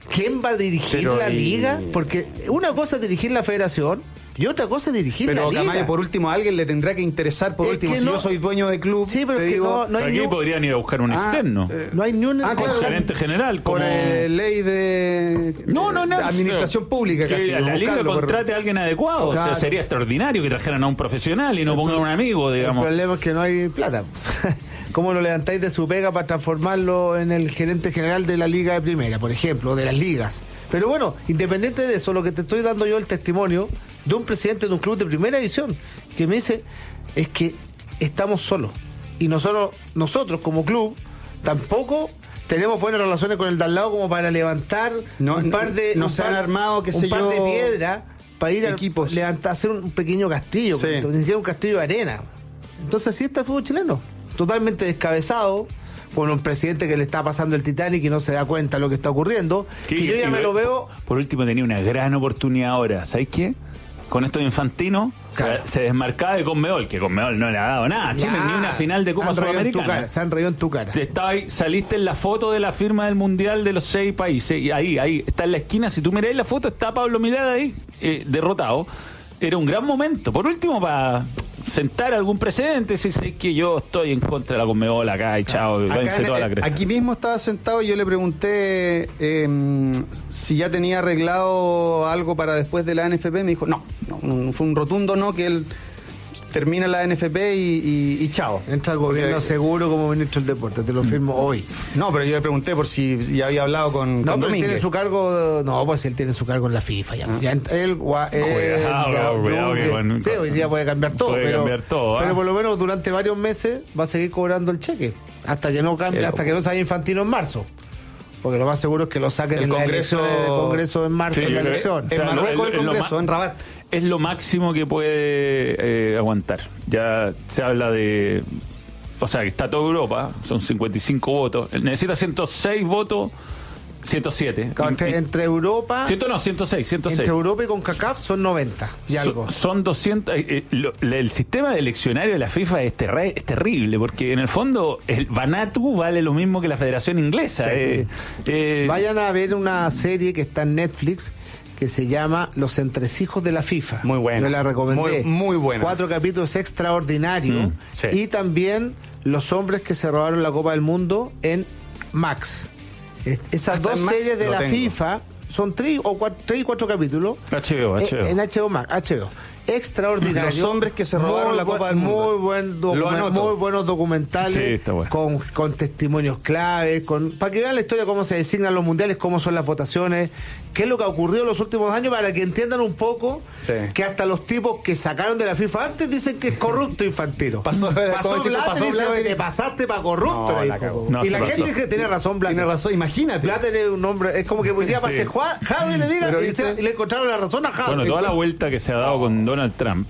¿quién va a dirigir Pero la y- liga? Porque una cosa es dirigir la federación y otra cosa es dirigir Pero la liga. Camayo, por último, a alguien le tendrá que interesar, por Es último, que si no- yo soy dueño de club, Sí, pero te es que digo, no, no hay Aquí ni un- podrían ir a buscar un Ah, externo. eh, no hay ni un Ah, claro, un gerente general. por como- eh, ley de, No, no, de nada. administración pública, que casi. la liga buscarlo por- contrate a alguien adecuado. O sea, Claro. sería extraordinario que trajeran a un profesional y no pongan a un amigo, digamos. El problema es que no hay plata. ¿Cómo lo levantáis de su pega para transformarlo en el gerente general de la liga de primera, por ejemplo, o de las ligas? Pero bueno, independiente de eso, lo que te estoy dando yo el testimonio de un presidente de un club de primera división que me dice es que estamos solos. Y nosotros, nosotros como club, tampoco tenemos buenas relaciones con el de al lado como para levantar No, un par de... no un se par- han armado, qué un sé par yo, de piedra para ir a equipos. levantar, hacer un pequeño castillo, Sí. ni siquiera un castillo de arena. Entonces así está el fútbol chileno, totalmente descabezado, con un presidente que le está pasando el Titanic y no se da cuenta de lo que está ocurriendo, Que- que yo ya y- me lo veo... Por último, tenía una gran oportunidad ahora. ¿Sabes qué? Con esto de Infantino, Claro. se, se desmarcaba de Conmebol, que Conmebol no le ha dado nada. Chile Nah, ni una final de se Copa han reído en tu Sudamericana. cara, se han reído en tu cara. Estaba ahí, saliste en la foto de la firma del Mundial de los seis países. Y ahí, ahí, está en la esquina. Si tú miráis la foto, está Pablo Milad ahí, eh, derrotado. Era un gran momento. Por último, para sentar algún precedente, si sé que yo estoy en contra de la Conmebol acá y chao, y Acá váyanse en- toda la cresta. aquí mismo estaba sentado y yo le pregunté eh, si ya tenía arreglado algo para después de la N F P. Me dijo, no, no, no, fue un rotundo no, que él termina la N F P y, y- y chao. Entra al gobierno Porque- seguro como ministro del deporte, te lo firmo hoy. No, pero yo le pregunté por si ya había hablado con, No, con pero él Domínguez. tiene su cargo, no, pues él tiene su cargo en la FIFA ya. Ya ent- él, gua- él, Cuidado, ya- cuidado, que con- sí, hoy día puede cambiar todo, puede pero, cambiar todo, ¿ah? pero por lo menos durante varios meses va a seguir cobrando el cheque hasta que no cambie, Pero- hasta que no se haya Infantino en marzo. Porque lo más seguro es que lo saquen El en las Congreso- elecciones de Congreso en marzo Sí, en la yo creo- elección. o sea, En Marruecos, lo- el lo Congreso, ma- en Rabat. Es lo máximo que puede eh, aguantar. Ya se habla de. O sea, que está toda Europa, son cincuenta y cinco votos. Necesita ciento seis votos, ciento siete. Claro, entre, Y- entre Europa, ciento no, ciento seis, ciento seis. entre Europa y CONCACAF son noventa y So- algo. Son doscientos. eh, eh, lo- el sistema de eleccionario de la FIFA es, terre- es terrible, porque en el fondo el Vanuatu vale lo mismo que la Federación Inglesa. Sí. eh, eh, Vayan a ver una serie que está en Netflix que se llama Los Entresijos de la FIFA. Muy buena. Yo la recomendé. Muy- muy buena. Cuatro capítulos extraordinarios. Mm, sí. Y también Los Hombres que se robaron la Copa del Mundo en Max. Es- Esas Hasta dos en Max series de lo la tengo. FIFA son tres o cuatro, tres y cuatro capítulos. H B O, Eh, H B O. En H B O Max, H B O. Extraordinario. Los hombres que se robaron Muy la Copa buen- del Mundo. Muy, buen Lo documen- anoto. muy buenos documentales Sí, está bueno. con, con testimonios claves, con para que vean la historia, cómo se designan los mundiales, cómo son las votaciones, qué es lo que ha ocurrido en los últimos años, para que entiendan un poco Sí. que hasta los tipos que sacaron de la FIFA antes dicen que es corrupto Infantino. Pasó- pasó como decís tú, Blatter pasó y dice, Blatter. "Oye, te pasaste para corrupto. No, era la ahí, cagó. po". No, y se la pasó. gente dice que tiene razón Blatter. Tiene razón, imagínate. Blatter es un hombre, es como que hoy día Sí. pase Jua- Jadwe y le diga Pero y, viste- se- y le encontraron la razón a Jadwe. Bueno, toda la vuelta que se ha dado con Donald Trump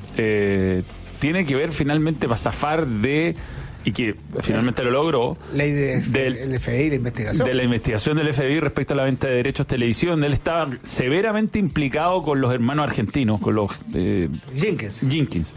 eh, tiene que ver finalmente para zafar de, y que finalmente lo logró, Ley de del- el F B I, la investigación. de la investigación del F B I respecto a la venta de derechos de televisión. Él estaba severamente implicado con los hermanos argentinos, con los eh, Jenkins. Jenkins.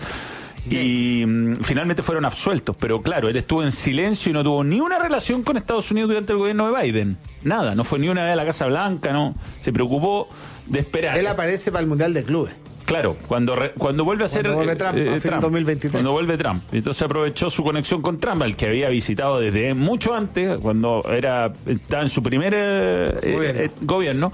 Y mm, finalmente fueron absueltos, pero claro, él estuvo en silencio y no tuvo ni una relación con Estados Unidos durante el gobierno de Biden. Nada, no fue ni una vez a la Casa Blanca, no. Se preocupó de esperar. Él aparece para el Mundial de Clubes. Claro, cuando re- cuando vuelve a ser Cuando vuelve eh, Trump, eh, a fin dos mil veintitrés. cuando vuelve Trump, entonces aprovechó su conexión con Trump, al que había visitado desde mucho antes, cuando era estaba en su primer eh, eh, Gobierno. eh, gobierno,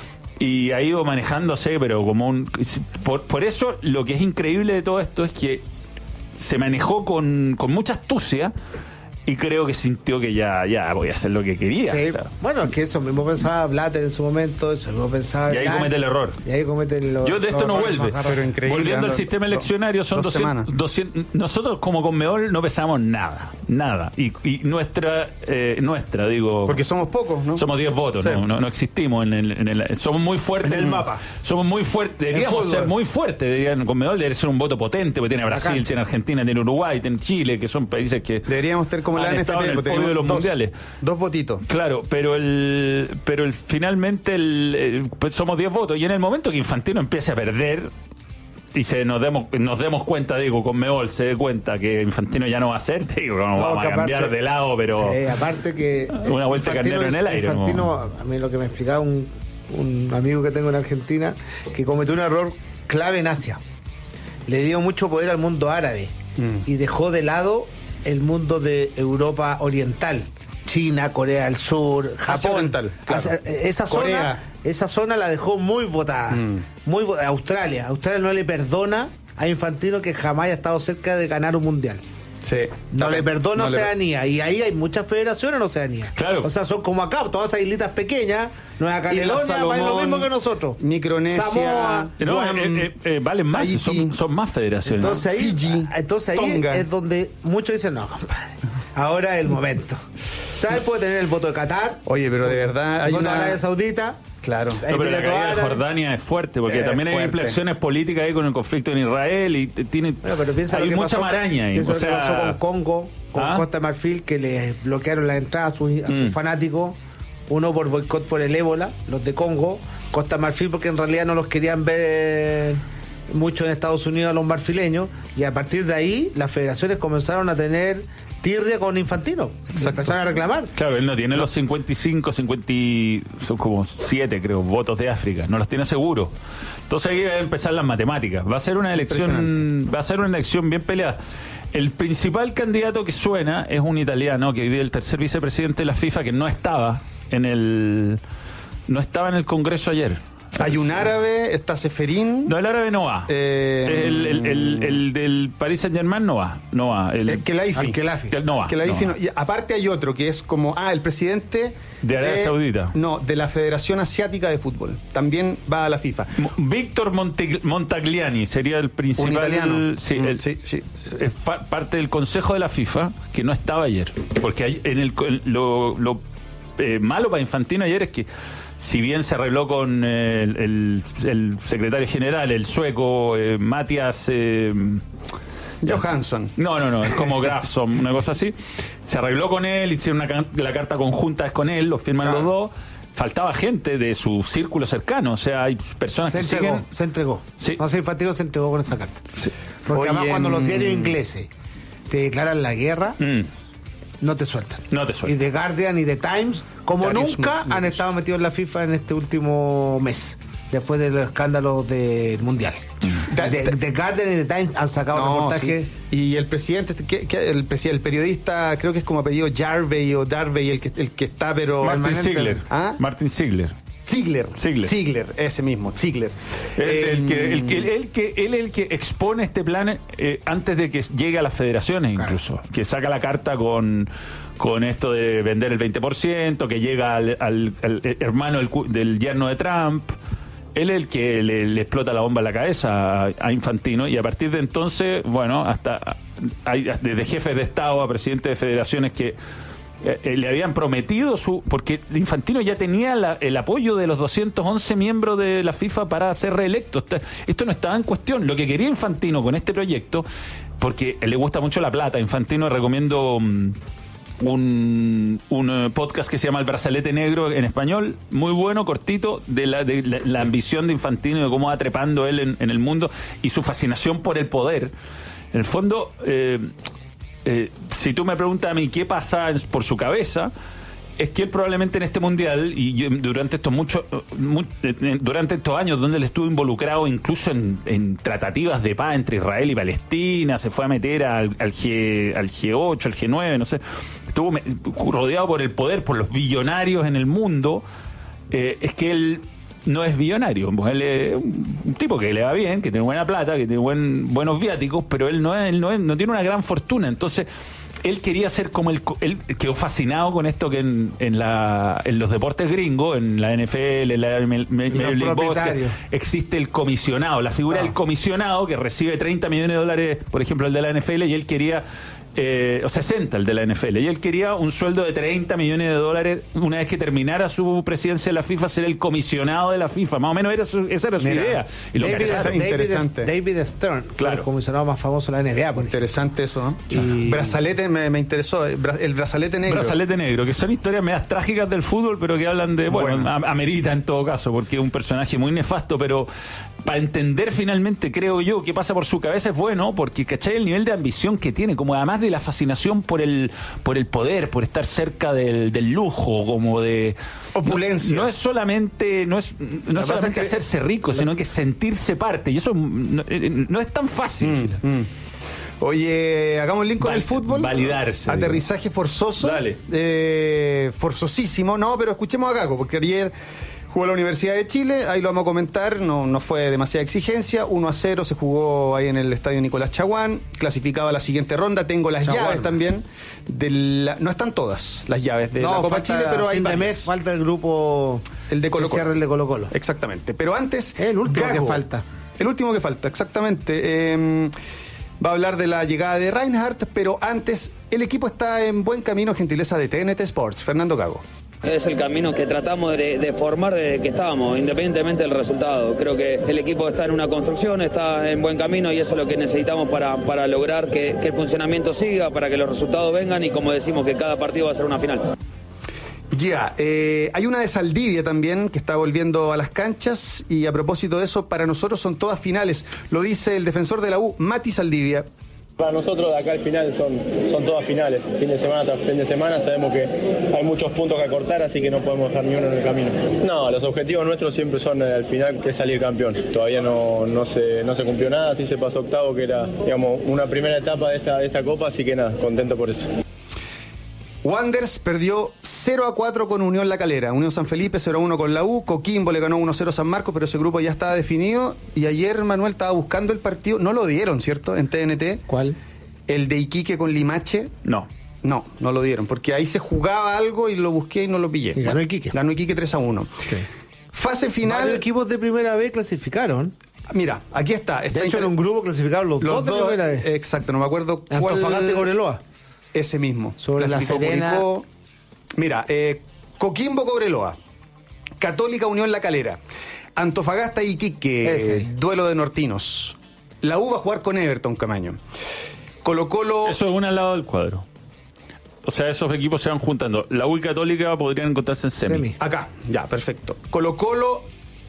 y ha ido manejándose, pero como un por, por eso lo que es increíble de todo esto es que se manejó con, con mucha astucia. Y creo que sintió que ya, ya voy a hacer lo que quería. Sí. O sea, Bueno, es que eso mismo pensaba Blatter en su momento, eso mismo pensaba. Y ahí Lange, comete el error. Y ahí comete el Yo de esto no vuelve. Pero increíble, Volviendo al ¿no? sistema Do- eleccionario, son dos doscientos, semanas. doscientos nosotros como Conmebol no pesamos nada, nada. Y, y nuestra, eh, nuestra, digo... Porque somos pocos, ¿no? Somos diez votos, Sí. no, no, no existimos en el, en el- somos muy fuertes En el mapa. Somos muy fuertes, deberíamos fútbol. ser muy fuertes, deberían, Conmebol debe ser un voto potente, porque tiene Brasil, cancha. tiene Argentina, tiene Uruguay, tiene Chile, que son países que Deberíamos tener como la han N F estado P, en el porque podio de los tenemos dos, mundiales. dos votitos. Claro, pero el pero el finalmente el, el- pues somos diez votos y en el momento que Infantino empiece a perder y se nos demos nos demos cuenta, digo, Conmebol se dé cuenta que Infantino ya no va a ser, digo, no, No, vamos que a cambiar aparte- de lado, pero Sí, aparte que... Una vuelta de carnero en el aire, Infantino, ¿no? a mí lo que me explicaba un, un amigo que tengo en Argentina, que cometió un error clave en Asia. Le dio mucho poder al mundo árabe Mm. y dejó de lado el mundo de Europa oriental. China, Corea del Sur, Asia Japón. Oriental, claro. Asia- esa Corea. zona, esa zona la dejó muy votada. Mm. Muy vo- Australia. Australia no le perdona a Infantino que jamás haya estado cerca de ganar un mundial. Sí. No Está le bien. perdona No le- Oceanía. Y ahí hay muchas federaciones en Oceanía. Claro. O sea, son como acá, todas esas islitas pequeñas. Nueva Isla Caledonia Salomón, vale lo mismo que nosotros. Micronesia, Samoa. no, Guam, eh, eh, eh, valen más, Tahití. son, son más federaciones. Entonces ahí, Fiji, entonces ahí Tonga. es donde muchos dicen, no, compadre, ahora es el momento. ¿Sabes? Puede tener el voto de Qatar, Oye, pero de verdad hay el voto de una... Arabia Saudita. Claro. No, pero la Emiratos caída de Árabes. Jordania es fuerte, porque Es también hay fuerte. implicaciones políticas ahí con el conflicto en Israel y te- tiene Bueno, pero piensa hay lo que mucha pasó- maraña ahí. piensa O lo que pasó sea, con Congo, con ¿Ah? Costa de Marfil, que les bloquearon la entrada a sus, a sus Mm. fanáticos, uno por boicot por el ébola, los de Congo, Costa de Marfil porque en realidad no los querían ver mucho en Estados Unidos a los marfileños, y a partir de ahí las federaciones comenzaron a tener tirria con Infantino, y empezaron a reclamar. claro, él no tiene los cincuenta y cinco, cincuenta, y- son como siete, creo, votos de África, no los tiene seguro. Entonces ahí va a empezar las matemáticas. Va a ser una elección, va a ser una elección bien peleada. El principal candidato que suena es un italiano que hoy día es el tercer vicepresidente de la FIFA, que no estaba en el no estaba en el Congreso ayer. Hay un árabe, está Seferín. No, el árabe no va. Eh, el, el, el, el del Paris Saint Germain no va. No va. El, El Kelaifi. Al-Khelaifi. que- no va. Kelaifi no no- va. y aparte hay otro que es como, ah, el presidente De Arabia Saudita. No, de la Federación Asiática de Fútbol. También va a la FIFA. Mo- Víctor Monte- Montagliani sería el principal. Un italiano. Sí, Mm, el- sí, sí. es fa- parte del Consejo de la FIFA que no estaba ayer. Porque hay- en el, en lo, lo, eh, malo para Infantino ayer es que, si bien se arregló con eh, el, el- el secretario general, el sueco eh, Matías. Eh, Johansson. No, no, no, es como Grafson, una cosa así. Se arregló con él, hicieron una, can- la carta conjunta es con él, lo firman Claro. los dos. Faltaba gente de su círculo cercano, o sea, hay personas Se que entregó, siguen. se entregó. Sí. No sé, Infantino se entregó con esa carta. Sí. Porque Oye, además cuando los mm. diarios ingleses te declaran la guerra, Mm, no te sueltan. no te Y suelto. The Guardian y The Times, como Darius nunca, Nunes. han estado metidos en la FIFA en este último mes, después de los escándalos del Mundial. Da- The, da- The Guardian y The Times han sacado No, reportajes. sí. Y el presidente, que, que el, presi- el periodista, creo que es como apellido Jarvey o Darvey, el que, el que está, pero. Martin permanente. Ziegler. ¿Ah? Martin Ziegler. Ziegler. Ziegler. Ziegler, ese mismo, Ziegler. El, el que, el, que, Eh, el que- él es el que expone este plan eh, antes de que llegue a las federaciones, incluso. Que saca la carta con, con esto de vender el veinte por ciento, que llega al, al- al hermano del, cu- del yerno de Trump. Él es el que le, le explota la bomba en la cabeza a, a Infantino, y a partir de entonces, bueno, hasta hay desde jefes de Estado a presidentes de federaciones que eh, eh, le habían prometido su... Porque Infantino ya tenía la- el apoyo de los doscientos once miembros de la FIFA para ser reelecto. Esta- Esto no estaba en cuestión. Lo que quería Infantino con este proyecto, porque le gusta mucho la plata, Infantino recomiendo... mm, un, un eh, podcast que se llama El Brazalete Negro en español, muy bueno, cortito, de la, de la, la ambición de Infantino y de cómo va trepando él en, en el mundo y su fascinación por el poder. En el fondo, eh, eh, si tú me preguntas a mí qué pasa en- por su cabeza, es que él probablemente en este mundial, y yo, durante estos muchos mu- eh, durante estos años donde él estuvo involucrado incluso en, en tratativas de paz entre Israel y Palestina, se fue a meter al, al, G, al G ocho, al G nueve, no sé, estuvo me- rodeado por el poder, por los billonarios en el mundo, eh, es que él no es billonario, pues él es un, un tipo que le va bien, que tiene buena plata, que tiene buen, buenos viáticos, pero él no es, él no es, no tiene una gran fortuna, entonces él quería ser como el... Él quedó fascinado con esto que en, en, la, en los deportes gringos, en la N F L, en la M- M- Major League Baseball, propietarios. existe el comisionado, la figura Ah. del comisionado que recibe treinta millones de dólares, por ejemplo, el de la N F L, y él quería Eh, o sesenta el de la N F L, y él quería un sueldo de treinta millones de dólares una vez que terminara su presidencia de la FIFA, ser el comisionado de la FIFA, más o menos era su, esa era su Mira, idea. Y lo David, cacharon. David, interesante. David Stern, Claro. el comisionado más famoso de la N B A. Por ejemplo. Interesante eso, ¿no? Y- Brazalete me, me interesó, el bra- el brazalete negro. Brazalete negro, que son historias medias trágicas del fútbol, pero que hablan de, bueno, Bueno. a- amerita en todo caso, porque es un personaje muy nefasto, pero para entender finalmente, creo yo, qué pasa por su cabeza es bueno, porque ¿cachai? El nivel de ambición que tiene, como además de la fascinación por el por el poder, por estar cerca del, del lujo, como de... Opulencia. No, no es solamente, no es, no es pasa solamente es que- hacerse rico, sino que sentirse parte, y eso no, eh, no es tan fácil. Mm. Oye, hagamos link con Val- el fútbol. validarse, Aterrizaje forzoso. Dale. Eh, forzosísimo. No, pero escuchemos a Gago, porque ayer jugó la Universidad de Chile, ahí lo vamos a comentar, no, no fue demasiada exigencia, uno a cero se jugó ahí en el estadio Nicolás Chaguán, clasificado a la siguiente ronda, tengo las Chaguán. llaves también, de la- no están todas las llaves de la Copa falta Chile, pero hay fin de varias. mes, falta el grupo, El de Colo-Colo. el cierre el de Colo Colo. Exactamente. Pero antes. El último Gago. que falta. El último que falta, exactamente. Eh, va a hablar de la llegada de Reinhardt, pero antes, el equipo está en buen camino, gentileza de T N T Sports. Fernando Gago. Es el camino que tratamos de, de formar desde que estábamos, independientemente del resultado. Creo que el equipo está en una construcción, está en buen camino y eso es lo que necesitamos para, para lograr que, que el funcionamiento siga, para que los resultados vengan y, como decimos, que cada partido va a ser una final. Ya, eh, hay una de Saldivia también que está volviendo a las canchas y a propósito de eso, para nosotros son todas finales. Lo dice el defensor de la U, Mati Saldivia. Para nosotros de acá al final son, son todas finales, fin de semana tras fin de semana, sabemos que hay muchos puntos que acortar, así que no podemos dejar ni uno en el camino. No, los objetivos nuestros siempre son eh, al final que es salir campeón. Todavía no, no, se, no se cumplió nada, sí se pasó octavo, que era digamos una primera etapa de esta, de esta copa, así que nada, contento por eso. Wanderers perdió cero a cuatro con Unión La Calera. Unión San Felipe cero a uno con la U. Coquimbo le ganó uno a cero a San Marcos, pero ese grupo ya estaba definido. Y ayer Manuel estaba buscando el partido. No lo dieron, ¿cierto? En T N T. ¿Cuál? El de Iquique con Limache. No. No, no lo dieron. Porque ahí se jugaba algo y lo busqué y no lo pillé. Y ganó Iquique. Ganó Iquique tres a uno. Fase final. Varios equipos de primera B clasificaron. Mira, aquí está. está De hecho, en inter- un grupo clasificaron los, los dos de dos. primera B. Exacto, no me acuerdo cuál. Antofagasta y Cobreloa. Ese mismo. Sobre La Clasificó Serena. Curicó. Mira, eh, Coquimbo Cobreloa, Católica Unión La Calera, Antofagasta Iquique, Ese. eh, duelo de nortinos. La U va a jugar con Everton, Camaño. Colo Colo. Eso es uno al lado del cuadro. O sea, esos equipos se van juntando. La U y Católica podrían encontrarse en semi. Semi. Acá, ya, perfecto. Colo Colo,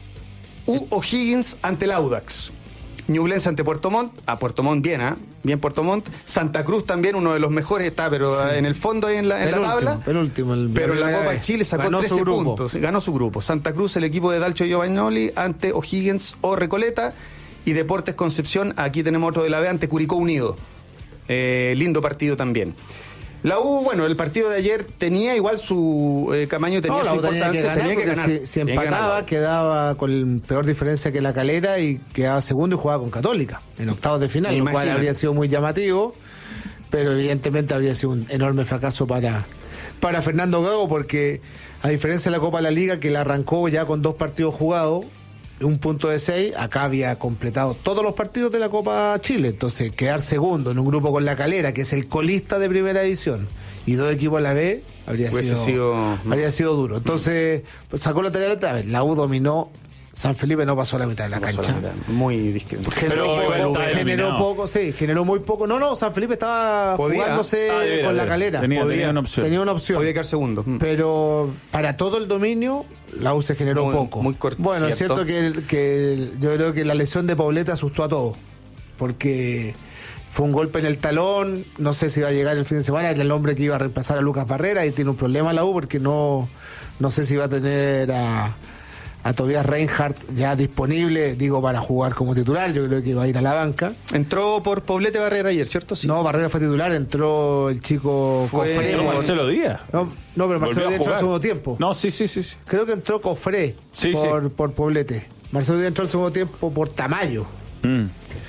U O'Higgins ante el Audax. Ñublense ante Puerto Montt, a Puerto Montt bien, ¿ah? Bien Puerto Montt. Santa Cruz también, uno de los mejores está, pero sí. en el fondo ahí en la, en la Penúltimo, tabla. penúltimo, el- pero en la la Copa vez. Chile sacó Ganó su trece grupo. puntos, ganó su grupo. Santa Cruz, el equipo de Dalcho Giovagnoli ante O'Higgins o Recoleta. Y Deportes Concepción, aquí tenemos otro de la B ante Curicó Unido. Eh, lindo partido también. La U, bueno, el partido de ayer tenía igual su eh, Camaño, tenía No, la su U tenía que importancia, ganar, tenía que porque ganar. si, si Tenía que ganar la empataba, U. quedaba con peor diferencia que la Calera y quedaba segundo y jugaba con Católica en octavos de final, lo cual Imagínate. habría sido muy llamativo, pero evidentemente habría sido un enorme fracaso para, para Fernando Gago, porque a diferencia de la Copa de la Liga, que la arrancó ya con dos partidos jugados, un punto de seis, acá había completado todos los partidos de la Copa Chile, entonces quedar segundo en un grupo con la Calera, que es el colista de primera división, y dos equipos a la B, habría Hubiese sido, sido- habría sido duro. Entonces, pues, sacó la tarea de la la U dominó, San Felipe no pasó a la mitad de la Pasó cancha. la mitad, muy discreto. Generó, Pero igual poco, estaba generó eliminado. poco, sí, generó muy poco. No, no, San Felipe estaba Podía. jugándose Ah, de veras, con la de veras. Calera. Tenía, Podía. tenía una opción. Tenía una opción. Podía quedar segundo. Mm. Pero para todo el dominio, la U se generó Muy- poco. muy corto, Bueno, es cierto. cierto que, el- que el- yo creo que la lesión de Poblete asustó a todos. Porque fue un golpe en el talón. No sé si va a llegar el fin de semana. Era el hombre que iba a reemplazar a Lucas Barrera y tiene un problema la U porque no, no sé si va a tener a, a Tobias Reinhardt ya disponible, digo, para jugar como titular. Yo creo que va a ir a la banca. Entró por Poblete Barrera ayer, ¿cierto? Sí. No, Barrera fue titular, entró el chico Fue- Cofré. Pero Pero Marcelo Díaz. No, no, pero Volvió Marcelo a Díaz entró jugar. al segundo tiempo. No, sí, sí, sí. sí. Creo que entró Cofré Sí, por, sí. por Poblete. Marcelo Díaz entró al segundo tiempo por Tamayo. Mm.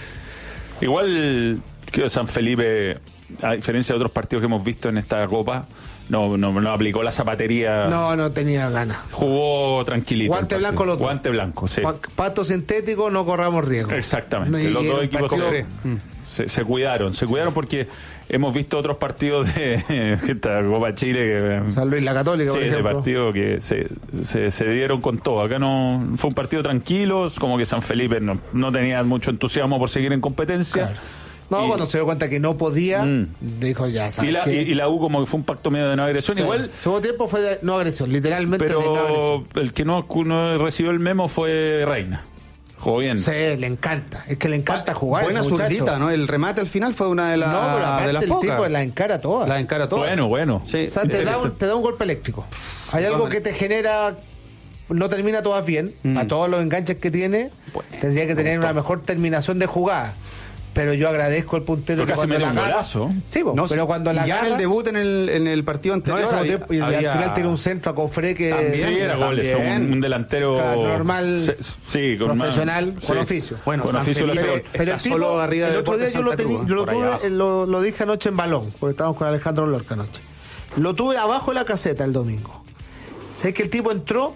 Igual que San Felipe, a diferencia de otros partidos que hemos visto en esta Copa, no, no, no aplicó la zapatería. No, no tenía ganas. Jugó tranquilito. Guante el partido. blanco los dos. Guante blanco, sí. Pa- Pasto sintético, no corramos riesgo. Exactamente, Y los era dos un equipos partido se- Mm. se, se cuidaron, se cuidaron porque hemos visto otros partidos de esta Copa Chile que, San Luis la Católica, sí, por de ejemplo. partido que se, se, se dieron con todo. Acá no fue un partido tranquilo, como que San Felipe no, no tenía mucho entusiasmo por seguir en competencia. Claro. No, Y- cuando se dio cuenta que no podía, Mm. dijo ya, ¿sabes Y la, qué? y, y la U como que fue un pacto medio de no agresión. Sí. Igual, Segundo tiempo fue de no agresión, literalmente de no pero agresión. el que no, no recibió el memo fue Reina. Jugó bien. Sí, le encanta. Es que le encanta jugar. Buena ese muchacho. zurdita, ¿no? El remate al final fue una de, la, No, pero aparte de las el pocas. tipo la encara toda. La encara toda. Bueno, bueno. Sí. O sea, te da, un, te da un golpe eléctrico. Hay algo que te genera, no termina todas bien, Mm. a todos los enganches que tiene, tendría que tener una mejor terminación de jugada. Pero yo agradezco al puntero Pero que casi cuando mete la un agarra- golazo. Sí, po, No, pero sí. cuando la Y ya en agarra- el debut en el, en el partido no, anterior. en ese había- tiempo, y había- al final tiene un centro a Cofré que También. Sí, era goles, también. un, un delantero Claro, normal, se- sí, con profesional, más- con sí. oficio. Bueno, Con San oficio lo Felipe hace está gol. Pero el tipo, solo arriba el de otro día Deportes yo lo, Santa tení- Cruz, yo lo por allá tuve, abajo. eh, lo, lo dije anoche en balón, porque estábamos con Alejandro Lorca anoche. Lo tuve abajo de la caseta el domingo. Sé que el tipo entró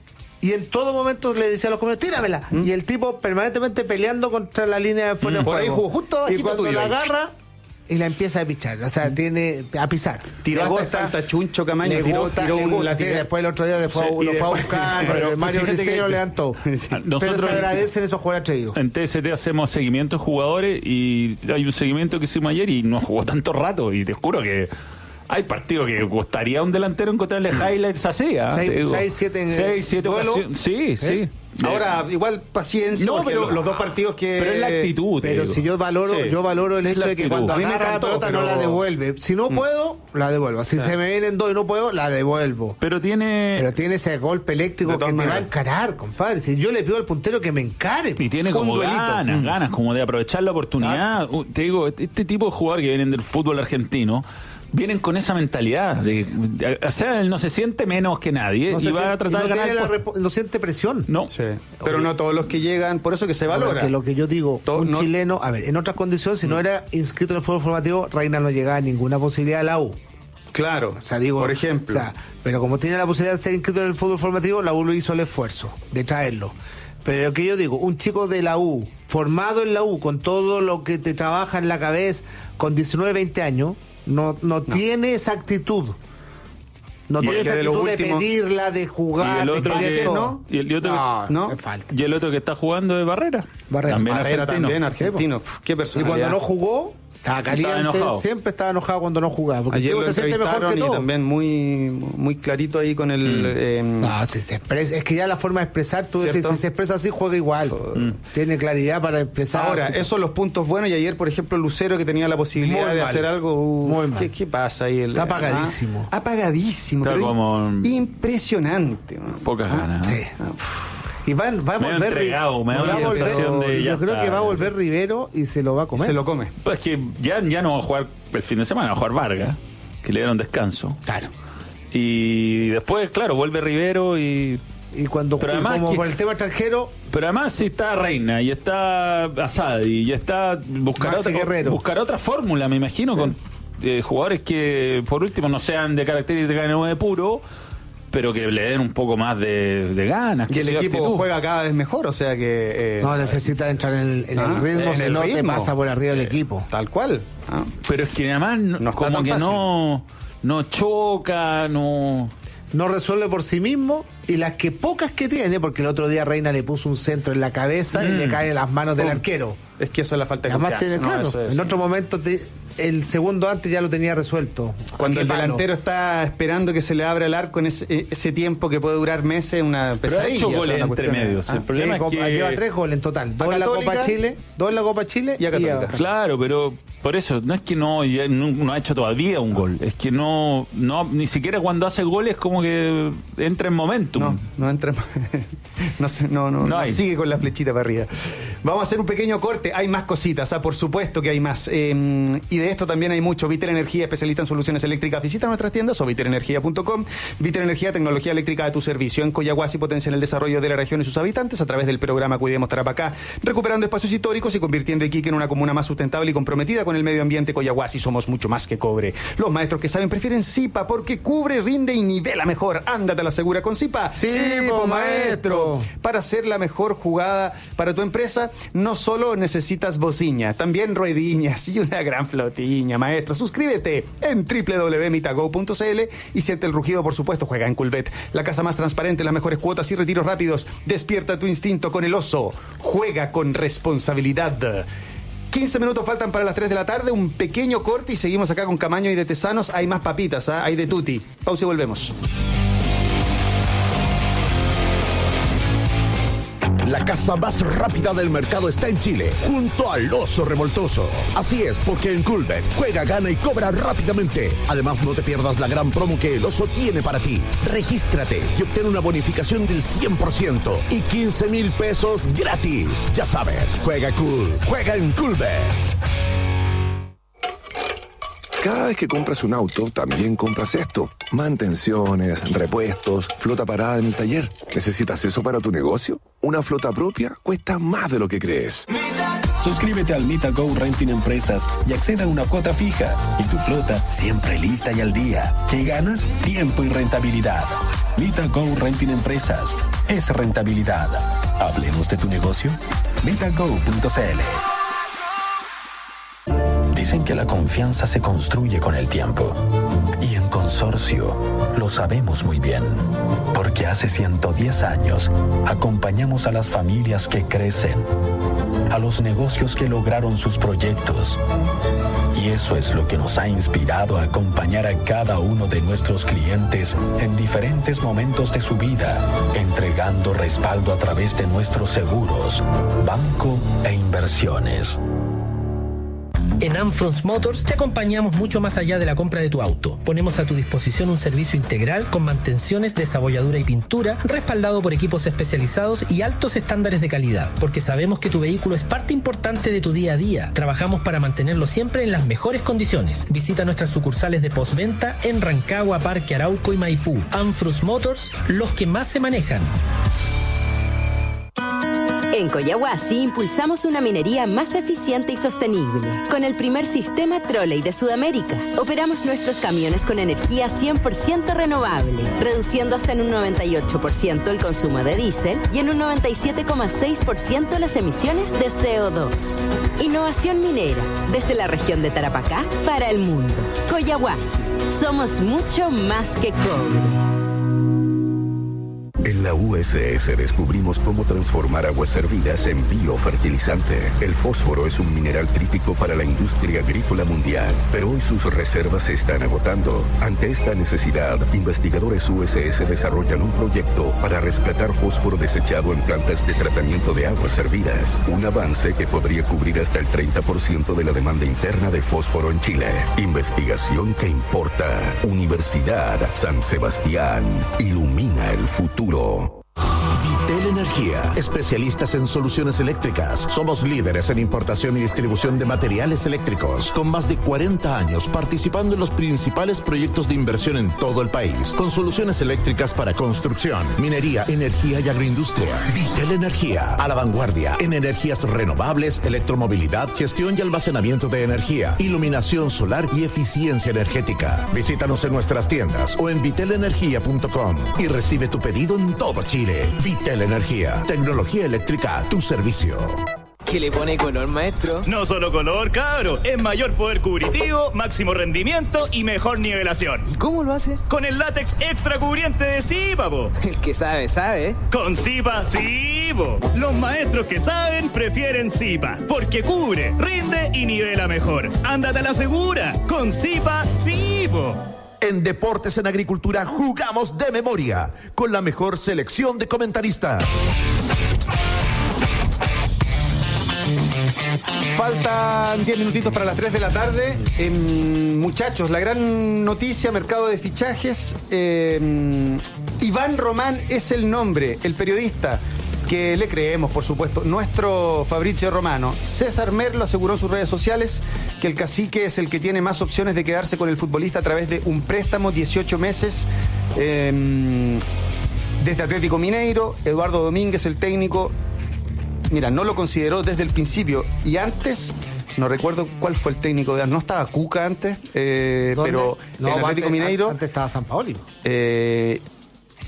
y en todo momento le decía a los compañeros, tíramela. Y el tipo permanentemente peleando contra la línea de fuera de Mm. Por ahí juego. jugó justo Y abajito cuando tuyo la ahí. agarra y la empieza a pichar, o sea, tiene a pisar. Tiró Le hasta- gusta, hasta Chuncho Camaño, le tiró- gusta, tiró le un gusta, sí, lateral. después el otro día le fue, a- Sí, y lo fue a después- buscar, Pero Mario fíjate que- Briceño levantó. Pero Nosotros- se agradecen esos jugadores atrevidos. En T S T hacemos seguimiento de jugadores y hay un seguimiento que hicimos ayer y no jugó tanto rato y te juro que hay partidos que costaría a un delantero encontrarle highlights así. ¿ah? Seis- Te digo. seis, siete en el Seis, siete duelo. ocasiones. Sí, sí. Ahora, igual paciencia, No, porque pero- los dos partidos que. Pero es la actitud. te Pero digo. si yo valoro, Sí. yo valoro el Es hecho la de que actitud. cuando A mí me agarra la encantó, pelota no pero- la devuelve. Si no puedo, la devuelvo. Si se me vienen dos y no puedo, la devuelvo. Pero tiene. Pero tiene ese golpe eléctrico De que todas te va a maneras. encarar, compadre. Si yo le pido al puntero que me encare. Y tiene Un como duelito. ganas, ganas como de aprovechar la oportunidad. Uh, Te digo, este, este tipo de jugadores que vienen del fútbol argentino vienen con esa mentalidad. De, de- o sea, él no se siente menos que nadie No y se va siente- a tratar no de ganar. tiene la por- repo- no siente presión. No. Sí. Pero no todos los que llegan, por eso que se valora. Porque lo que yo digo, Todo- un no- chileno, a ver, en otras condiciones, si no era inscrito en el fútbol formativo, Reina no llegaba a ninguna posibilidad a la U. Claro. O sea, digo, por ejemplo. o sea, pero como tiene la posibilidad de ser inscrito en el fútbol formativo, la U lo hizo el esfuerzo de traerlo. Pero lo que yo digo, un chico de la U, formado en la U, con todo lo que te trabaja en la cabeza, con diecinueve, veinte años, no, no, tiene esa actitud. No Y tiene el esa de los actitud de últimos- pedirla, de jugar, Y el de otro querer que- todo. ¿no? Y el otro no, que- ¿no? me falta. Y el otro que está jugando es Barrera. Barrera. También Barrera argentino. también, argentino. Uf, qué Y personalidad. cuando no jugó, estaba caliente, enojado. siempre estaba enojado cuando no jugaba. Porque Ayer el tipo lo se siente mejor entrevistaron que y todo. también muy, muy clarito ahí con el... Mm. eh, No, si se expresa, es que ya la forma de expresar, tú decís, ¿Cierto? si se expresa así, juega igual. Tiene claridad para expresar. Ahora, esos son los puntos buenos y ayer, por ejemplo, Lucero que tenía la posibilidad Muy de mal. hacer algo... uf, Muy mal. ¿qué, qué pasa ahí? El- Está apagadísimo. Ah, apagadísimo. Está pero como- impresionante. man. Pocas ganas. Sí. ¿eh? Y va, va a Medio volver. entregado, me da va la a volver- sensación de ya Yo creo está. que va a volver Rivero y se lo va a comer. Se lo come. Pues es que ya, ya no va a jugar el fin de semana, va a jugar Vargas, que le dieron descanso. Claro. Y después, claro, vuelve Rivero y. Y cuando Pero y además como que- por el tema extranjero, Pero además si está Reina y está Asadi y está buscar Maxi otra, Guerrero. buscar otra fórmula, me imagino, con eh, jugadores que por último no sean de característica de nueve puro, pero que le den un poco más de, de ganas. Y que el sea equipo actitud. juega cada vez mejor, o sea que... eh, no necesita entrar en el, en el ah, ritmo, en si el no te ritmo. pasa por arriba del Eh, equipo. Tal cual. Ah. Pero es que además no- No está como tan que fácil. no, no choca, no... No resuelve por sí mismo y las que pocas que tiene, porque el otro día Reina le puso un centro en la cabeza y Mm. le cae en las manos del Pum. arquero. Es que eso es la falta de Además, confianza. tiene, ¿no? claro, Eso es. en otro momento te- el segundo antes ya lo tenía resuelto. Cuando ¿A el qué palo? delantero está esperando que se le abra el arco en ese, ese tiempo que puede durar meses, una Pero ha pesadilla. hecho o sea, goles una entre cuestión- medios. Ah, El problema Sí, es Copa- que... lleva tres goles en total. Dos A en la Católica Copa Chile, dos en la Copa Chile y a Católica. Claro, pero por eso, no es que no, ya no, no ha hecho todavía un gol, es que no, no, ni siquiera cuando hace goles como que entra en momentum. No, no entra. no, se- no, no, No no hay. sigue con la flechita para arriba. Vamos a hacer un pequeño corte. Hay más cositas, ah, por supuesto que hay más. Eh, y de esto también hay mucho. Vitel Energía, especialista en soluciones eléctricas. Visita nuestras tiendas o vitel energía punto com. Vitel Energía, tecnología eléctrica de tu servicio. En Coyahuasi potencian el desarrollo de la región y sus habitantes a través del programa Cuidemos Tarapacá, recuperando espacios históricos y convirtiendo Iquique en una comuna más sustentable y comprometida con el medio ambiente. Coyahuasi, somos mucho más que cobre. Los maestros que saben prefieren Zipa porque cubre, rinde y nivela mejor. Ándate a la segura con Zipa. Sí, po, maestro. Para hacer la mejor jugada para tu empresa, flota, no solo necesitas bociña, también ruediñas y una gran flotiña, maestro. Suscríbete en doble u doble u doble u punto mitago punto c l y siente el rugido, por supuesto. Juega en Coolbet, la casa más transparente, las mejores cuotas y retiros rápidos. Despierta tu instinto con el oso. Juega con responsabilidad. quince minutos faltan para las tres de la tarde, un pequeño corte y seguimos acá con Camaño y de Tesanos. Hay más papitas, ¿eh? Hay de tutti. Pausa y volvemos. La casa más rápida del mercado está en Chile, junto al Oso Revoltoso. Así es, porque en Coolbet juega, gana y cobra rápidamente. Además, no te pierdas la gran promo que el Oso tiene para ti. Regístrate y obtén una bonificación del cien por ciento y quince mil pesos gratis. Ya sabes, juega cool, juega en Coolbet. Cada vez que compras un auto, también compras esto. Mantenciones, repuestos, flota parada en el taller. ¿Necesitas eso para tu negocio? Una flota propia cuesta más de lo que crees. Suscríbete al MitaGo Renting Empresas y acceda a una cuota fija. Y tu flota siempre lista y al día. ¿Qué ganas? Tiempo y rentabilidad. MitaGo Renting Empresas. Es rentabilidad. Hablemos de tu negocio. mitago punto c l. Dicen que la confianza se construye con el tiempo. Y en Consorcio lo sabemos muy bien. Porque hace ciento diez años acompañamos a las familias que crecen, a los negocios que lograron sus proyectos. Y eso es lo que nos ha inspirado a acompañar a cada uno de nuestros clientes en diferentes momentos de su vida, entregando respaldo a través de nuestros seguros, banco e inversiones. En Amfront Motors te acompañamos mucho más allá de la compra de tu auto. Ponemos a tu disposición un servicio integral con mantenciones, desabolladura y pintura, respaldado por equipos especializados y altos estándares de calidad, porque sabemos que tu vehículo es parte importante de tu día a día. Trabajamos para mantenerlo siempre en las mejores condiciones. Visita nuestras sucursales de postventa en Rancagua, Parque Arauco y Maipú. Amfront Motors, los que más se manejan. En Coyahuasi impulsamos una minería más eficiente y sostenible. Con el primer sistema Trolley de Sudamérica, operamos nuestros camiones con energía cien por ciento renovable, reduciendo hasta en un noventa y ocho por ciento el consumo de diésel y en un noventa y siete coma seis por ciento las emisiones de C O dos. Innovación minera, desde la región de Tarapacá para el mundo. Coyahuasi, somos mucho más que cobre. En la U S S descubrimos cómo transformar aguas hervidas en biofertilizante. El fósforo es un mineral crítico para la industria agrícola mundial, pero hoy sus reservas se están agotando. Ante esta necesidad, investigadores U S S desarrollan un proyecto para rescatar fósforo desechado en plantas de tratamiento de aguas hervidas. Un avance que podría cubrir hasta el treinta por ciento de la demanda interna de fósforo en Chile. Investigación que importa. Universidad San Sebastián. Ilumina el futuro. Vitel Energía, especialistas en soluciones eléctricas. Somos líderes en importación y distribución de materiales eléctricos, con más de cuarenta años participando en los principales proyectos de inversión en todo el país, con soluciones eléctricas para construcción, minería, energía y agroindustria. Vitel Energía, a la vanguardia en energías renovables, electromovilidad, gestión y almacenamiento de energía, iluminación solar y eficiencia energética. Visítanos en nuestras tiendas o en vitel energía punto com y recibe tu pedido en todo Chile. Vitel Energía, tecnología eléctrica a tu servicio. ¿Qué le pone color, maestro? No solo color, cabro. Es mayor poder cubritivo, máximo rendimiento y mejor nivelación. ¿Y cómo lo hace? Con el látex extra cubriente de Zipa, po. El que sabe, sabe. Con Zipa, sí, po. Los maestros que saben prefieren Zipa, porque cubre, rinde y nivela mejor. Ándate a la segura. Con Zipa, sí, po. En Deportes en Agricultura jugamos de memoria, con la mejor selección de comentaristas. Faltan diez minutitos para las tres de la tarde. Eh, muchachos, la gran noticia, mercado de fichajes. Eh, Iván Román es el nombre, el periodista que le creemos, por supuesto, nuestro Fabrizio Romano. César Merlo aseguró en sus redes sociales que el cacique es el que tiene más opciones de quedarse con el futbolista a través de un préstamo, dieciocho meses, eh, desde Atlético Mineiro. Eduardo Domínguez, el técnico, mira, no lo consideró desde el principio. Y antes, no recuerdo cuál fue el técnico de antes. No estaba Cuca antes, eh, pero no, el Atlético antes, Mineiro. Antes estaba Sampaoli. Eh,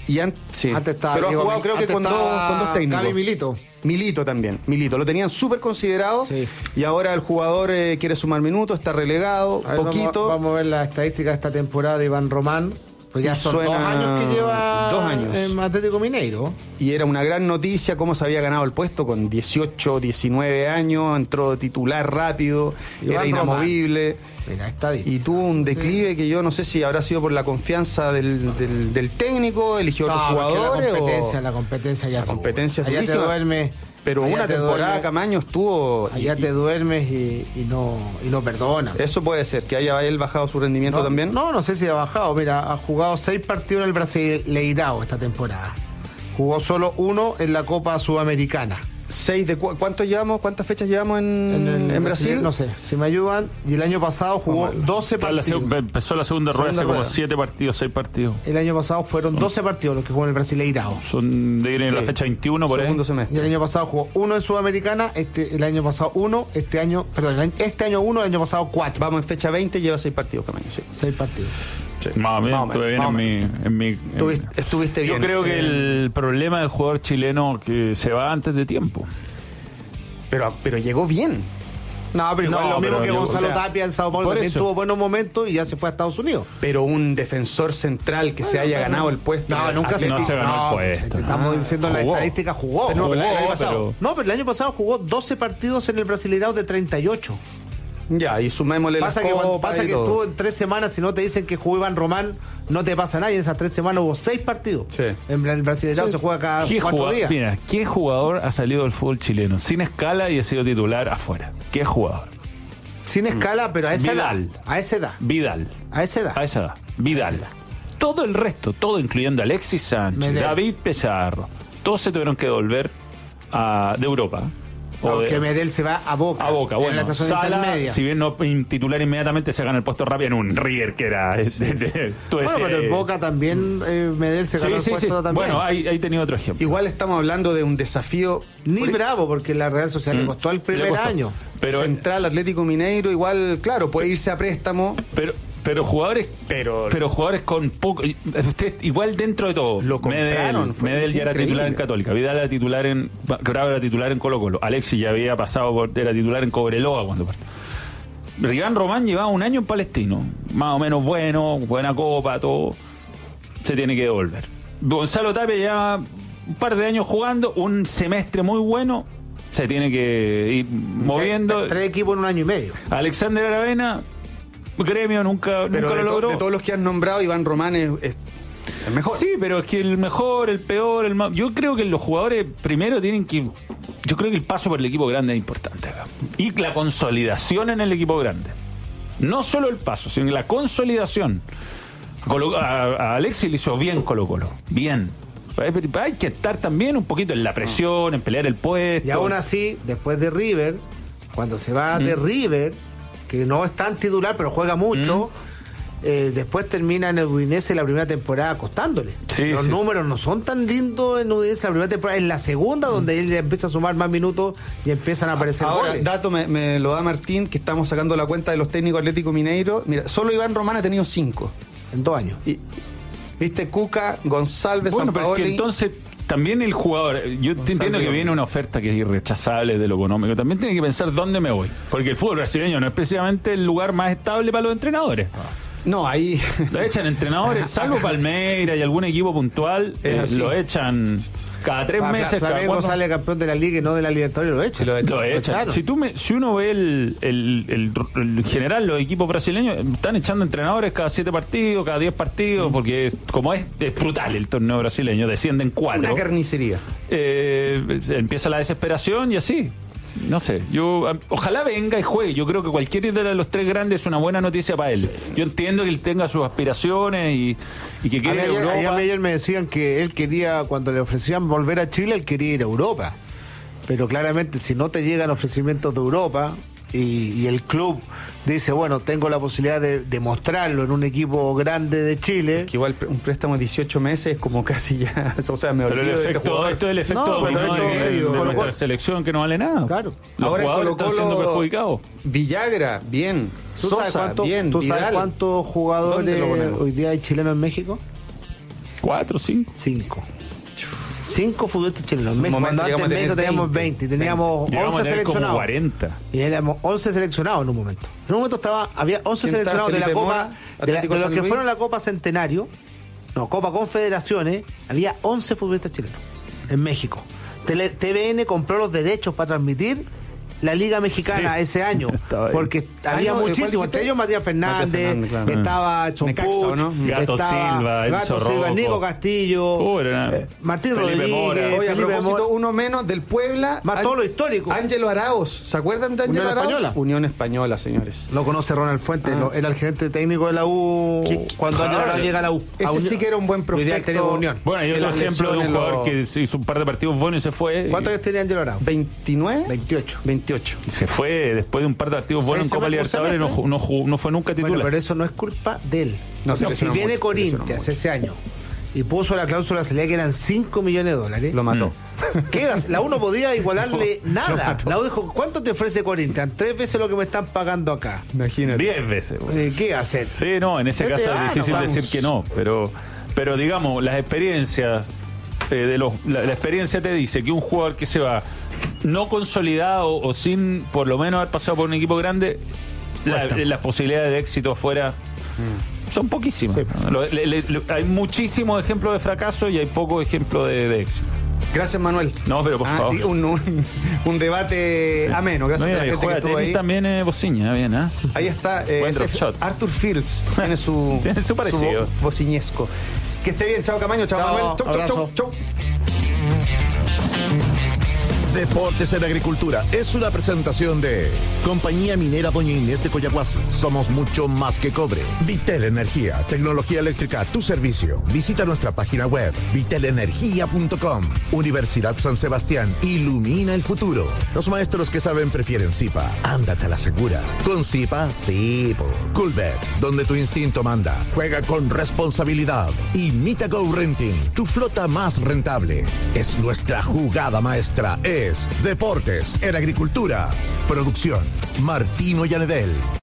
Y an- sí. Antes estaba Pero ha Diego jugado Mil- creo que antes con dos, estaba con dos técnicos. Gaby Milito. Milito también, Milito. Lo tenían súper considerado Sí. y ahora el jugador eh, quiere sumar minutos, está relegado, A ver, poquito. Vamos, vamos a ver las estadísticas de esta temporada de Iván Román. Pues ya Y son suena- dos años que lleva dos años. en Atlético Mineiro. Y era una gran noticia cómo se había ganado el puesto con dieciocho, diecinueve años, entró titular rápido, Iván era inamovible. Mira, estadística. Y tuvo un declive que yo no sé si habrá sido por la confianza del, del, del técnico, eligió No, otros porque jugadores. la competencia, o... la competencia ya La competencia es allá te durísima. duermes. Pero allá una te temporada duermes, Camaño estuvo. allá y- te duermes y, y no y no perdona. Eso puede ser, que haya él bajado su rendimiento no, también. No, no sé si ha bajado. Mira, ha jugado seis partidos en el Brasileirao esta temporada. Jugó solo uno en la Copa Sudamericana. Seis de cu- ¿Cuántos llevamos? ¿Cuántas fechas llevamos en, En, el en Brasil? No sé, si me ayudan. Y el año pasado jugó Vamos a ver. doce Está la partidos. seg- empezó la segunda rueda Segunda hace como rueda. siete partidos, seis partidos. El año pasado fueron doce partidos los que jugó en el Brasileirao. Son de ir en la Sí. fecha veintiuno por Segundo ahí. Y semestre. el año pasado jugó uno en Sudamericana, este, el año pasado uno, este año, perdón, el año- este año uno, el año pasado cuatro. Vamos en fecha veinte, lleva seis partidos Camaño, sí. Seis partidos. Más o menos, Más o estuve bien menos, en más mi, en mi- en- Estuviste, estuviste Yo bien. creo que Eh, el problema del jugador chileno que se va antes de tiempo. Pero, pero llegó bien. No, pero igual No, lo mismo pero que yo- Gonzalo o sea, Tapia en Sao Paulo por también eso. tuvo buenos momentos y ya se fue a Estados Unidos. Pero un defensor central que se haya ganado el puesto. No, nunca se, no se ganó no, el puesto. te Estamos Ah, diciendo la jugó. estadística, jugó. Pero no, jugó, pero el año pasado. pero- No, pero el año pasado jugó doce partidos en el Brasileirao de treinta y ocho. Ya, y sumémosle Pasa las que, cuando- copas pasa y que todo. tú en tres semanas, si no te dicen que jugó Iván Román, no te pasa nada. Y en esas tres semanas hubo seis partidos. Sí. En el Brasileirao se juega cada ¿Qué cuatro jugador, días. mira, ¿qué jugador ha salido del fútbol chileno sin escala y ha sido titular afuera? ¿Qué jugador? Sin escala, pero a esa Vidal. edad. A esa edad. Vidal. A esa edad. A esa edad. Vidal. A esa edad. Todo el resto, todo incluyendo Alexis Sánchez, Medel. David Pizarro, todos se tuvieron que devolver a- de Europa. O Porque de- Medel se va a Boca. a Boca, en bueno, la estación Sala, intermedia. si bien no in- titular inmediatamente, se gana el puesto rápido en un River que era... de- de- de- tú Bueno, decías, pero en eh, Boca también eh, Medel se sí, ganó sí, el puesto sí. también. Bueno, ahí, ahí tenía otro ejemplo. Igual estamos hablando de un desafío. Ni por- Bravo, porque la Real Sociedad le Mm. costó el Le primer costó. año. Pero, Central Atlético Mineiro, igual, claro, puede irse a préstamo. pero, pero jugadores Pero- pero jugadores con poco... Usted, igual dentro de todo. Lo compraron, Medel, fue Medel ya era increíble. titular en Católica. Vidal era titular en... Bravo era titular en Colo Colo. Alexis ya había pasado por... Era titular en Cobreloa cuando partió. Iván Román llevaba un año en Palestino. Más o menos bueno, buena copa, todo. Se tiene que devolver. Gonzalo Tapia ya un par de años jugando, un semestre muy bueno. Se tiene que ir moviendo. Tres, tres equipos en un año y medio. Alexander Aravena, gremio, nunca, Pero nunca de, lo to- logró. de todos los que han nombrado, Iván Román es, es el mejor. Sí, pero es que el mejor, el peor, el más... Yo creo que los jugadores primero tienen que... Yo creo que el paso por el equipo grande es importante acá. Y la consolidación en el equipo grande. No solo el paso, sino la consolidación. Colo- a, a Alexis le hizo bien Colo Colo. Bien. Hay que estar también un poquito en la presión, en pelear el puesto. Y aún así, después de River, cuando se va de Mm. River, que no es tan titular, pero juega mucho, Mm. eh, después termina en el Udinese la primera temporada costándole. Sí, Los sí. números no son tan lindos en Udinese la primera temporada, en la segunda, donde él ya empieza a sumar más minutos y empiezan a aparecer Ahora, goles. dato me, me lo da Martín, que estamos sacando la cuenta de los técnicos Atlético Mineiro. Mira, solo Iván Román ha tenido cinco. En dos años. Y, Viste, Cuca, González, Bueno, pero es que Sampaoli. entonces también el jugador, yo te entiendo que viene una oferta que es irrechazable de lo económico, también tiene que pensar dónde me voy, porque el fútbol brasileño no es precisamente el lugar más estable para los entrenadores. No, ahí. Lo echan entrenadores, salvo Palmeiras y algún equipo puntual, Es eh, así. lo echan cada tres Ah, meses. cada Flamengo cuatro- sale campeón de la Liga y no de la Libertadores, lo echan. Lo echan. Lo echan. echaron. Si, tú me, si uno ve el, el, el- el- en general los equipos brasileños están echando entrenadores cada siete partidos, cada diez partidos, porque es- como es, es brutal el torneo brasileño, descienden cuatro. Una carnicería. Eh, empieza la desesperación y así. No sé, yo a- ojalá venga y juegue. Yo creo que cualquier de los tres grandes es una buena noticia para él. Yo entiendo que él tenga sus aspiraciones y, y que A mí quiere ir a ayer, Europa. ayer- a mí ayer me decían que él quería, cuando le ofrecían volver a Chile, él quería ir a Europa. Pero claramente, si no te llegan ofrecimientos de Europa y, y el club dice, bueno, tengo la posibilidad de, de mostrarlo en un equipo grande de Chile. Que igual un préstamo de dieciocho meses es como casi ya. O sea, me Pero el olvido de este efecto, jugador. esto es el efecto No, pero dominó esto- de, de eh, Colo- nuestra Colo- selección que no vale nada. Claro. Los Ahora jugadores Colo-Colo- están siendo perjudicados. Villagra, bien. ¿Tú sabes Sosa, cuánto- bien. ¿tú sabes Vidal. cuántos ¿Dónde jugadores lo ponemos? hoy día hay chilenos en México? ¿Cuatro, cinco? Cinco. Cinco futbolistas chilenos. En México, momento cuando antes en llegamos a México tener teníamos veinte, teníamos Llegamos once a tener como seleccionados. cuarenta. Y éramos once seleccionados en un momento. En un momento estaba, había once ¿Quién está? seleccionados de la Felipe Copa, Mora, de, la- Atlético de los San que Luis. fueron a la Copa Centenario, no, Copa Confederaciones, había once futbolistas chilenos en México. Tele- T V N compró los derechos para transmitir la Liga Mexicana Sí. ese año, Estaba ahí. porque había Año, ¿cuál muchísimos, dijiste? entre ellos Matías Fernández, Matías Fernández, claro. estaba Edson Necaxa, Puch, ¿no? Gato estaba Silva, Gato Enzo Silva, Rocco. Nico Castillo, Uh, era- eh, Martín Felipe Rodríguez, Mora. Oye, a Felipe propósito, Mora. uno menos del Puebla. Más An- todo lo histórico. Ángelo Arauz. ¿Se acuerdan de Ángelo Unión Arauz? Española. Unión Española, señores. Lo conoce Ronald Fuentes, Ah. lo- era el gerente técnico de la U ¿Qué- qué- cuando Ángel Arao llega a la U. Ese A Unión. sí que era un buen Hoy día prospecto. tenemos Unión. Bueno, hay Que otro las ejemplo de un lesiones jugador lo- que hizo un par de partidos buenos y se fue. ¿Cuántos años tenía Ángel Arao? ¿veintinueve? veintiocho. veintiocho. Se fue después de un par de partidos buenos en Seis Copa semanas, Libertadores, no, semestre. ju- no, ju- no fue nunca titular. Bueno, pero eso no es culpa de él. No, se si lesionó viene mucho, se lesionó Corinthians mucho. ese año y puso la cláusula salida que eran cinco millones de dólares, Lo mató. ¿qué iba a hacer? La U no podía igualarle nada. La U dijo, ¿cuánto te ofrece Corinthians? Tres veces lo que me están pagando acá. Imagínate. Diez veces. güey. Eh, ¿Qué iba a hacer? Sí, no, en ese Este caso va, es difícil nos vamos. decir que no, pero, pero digamos, las experiencias eh, de los, la, la experiencia te dice que un jugador que se va no consolidado o sin por lo menos haber pasado por un equipo grande, la- Cuesta. las posibilidades de éxito afuera son poquísimas. Lo- le- le- le- hay muchísimos ejemplos de fracaso y hay pocos ejemplos de, de éxito. Gracias, Manuel. No, pero por Ah, favor. y un, un, un debate Sí. ameno. Gracias No, a la y gente que juega estuvo tenis ahí. también es bociña, bien, ¿ah? Ahí está. eh, Buen ese drop es shot. Arthur Fields. Tiene su, Tiene su parecido. vo- bociñesco. Que esté bien. Chao, Camaño. Chao, Chao, Manuel. Chau, chau, abrazo. chau, chau. Deportes en Agricultura es una presentación de Compañía Minera Doña Inés de Coyahuasi. Somos mucho más que cobre. Vitel Energía, tecnología eléctrica a tu servicio. Visita nuestra página web vitel energía punto com. Universidad San Sebastián, ilumina el futuro. Los maestros que saben prefieren Zipa. Ándate a la segura. Con Zipa, sí. po. Coolbet, donde tu instinto manda. Juega con responsabilidad. Y Nitago Renting, tu flota más rentable. Es nuestra jugada maestra. Es Deportes en Agricultura. Producción, Martino Yanedel.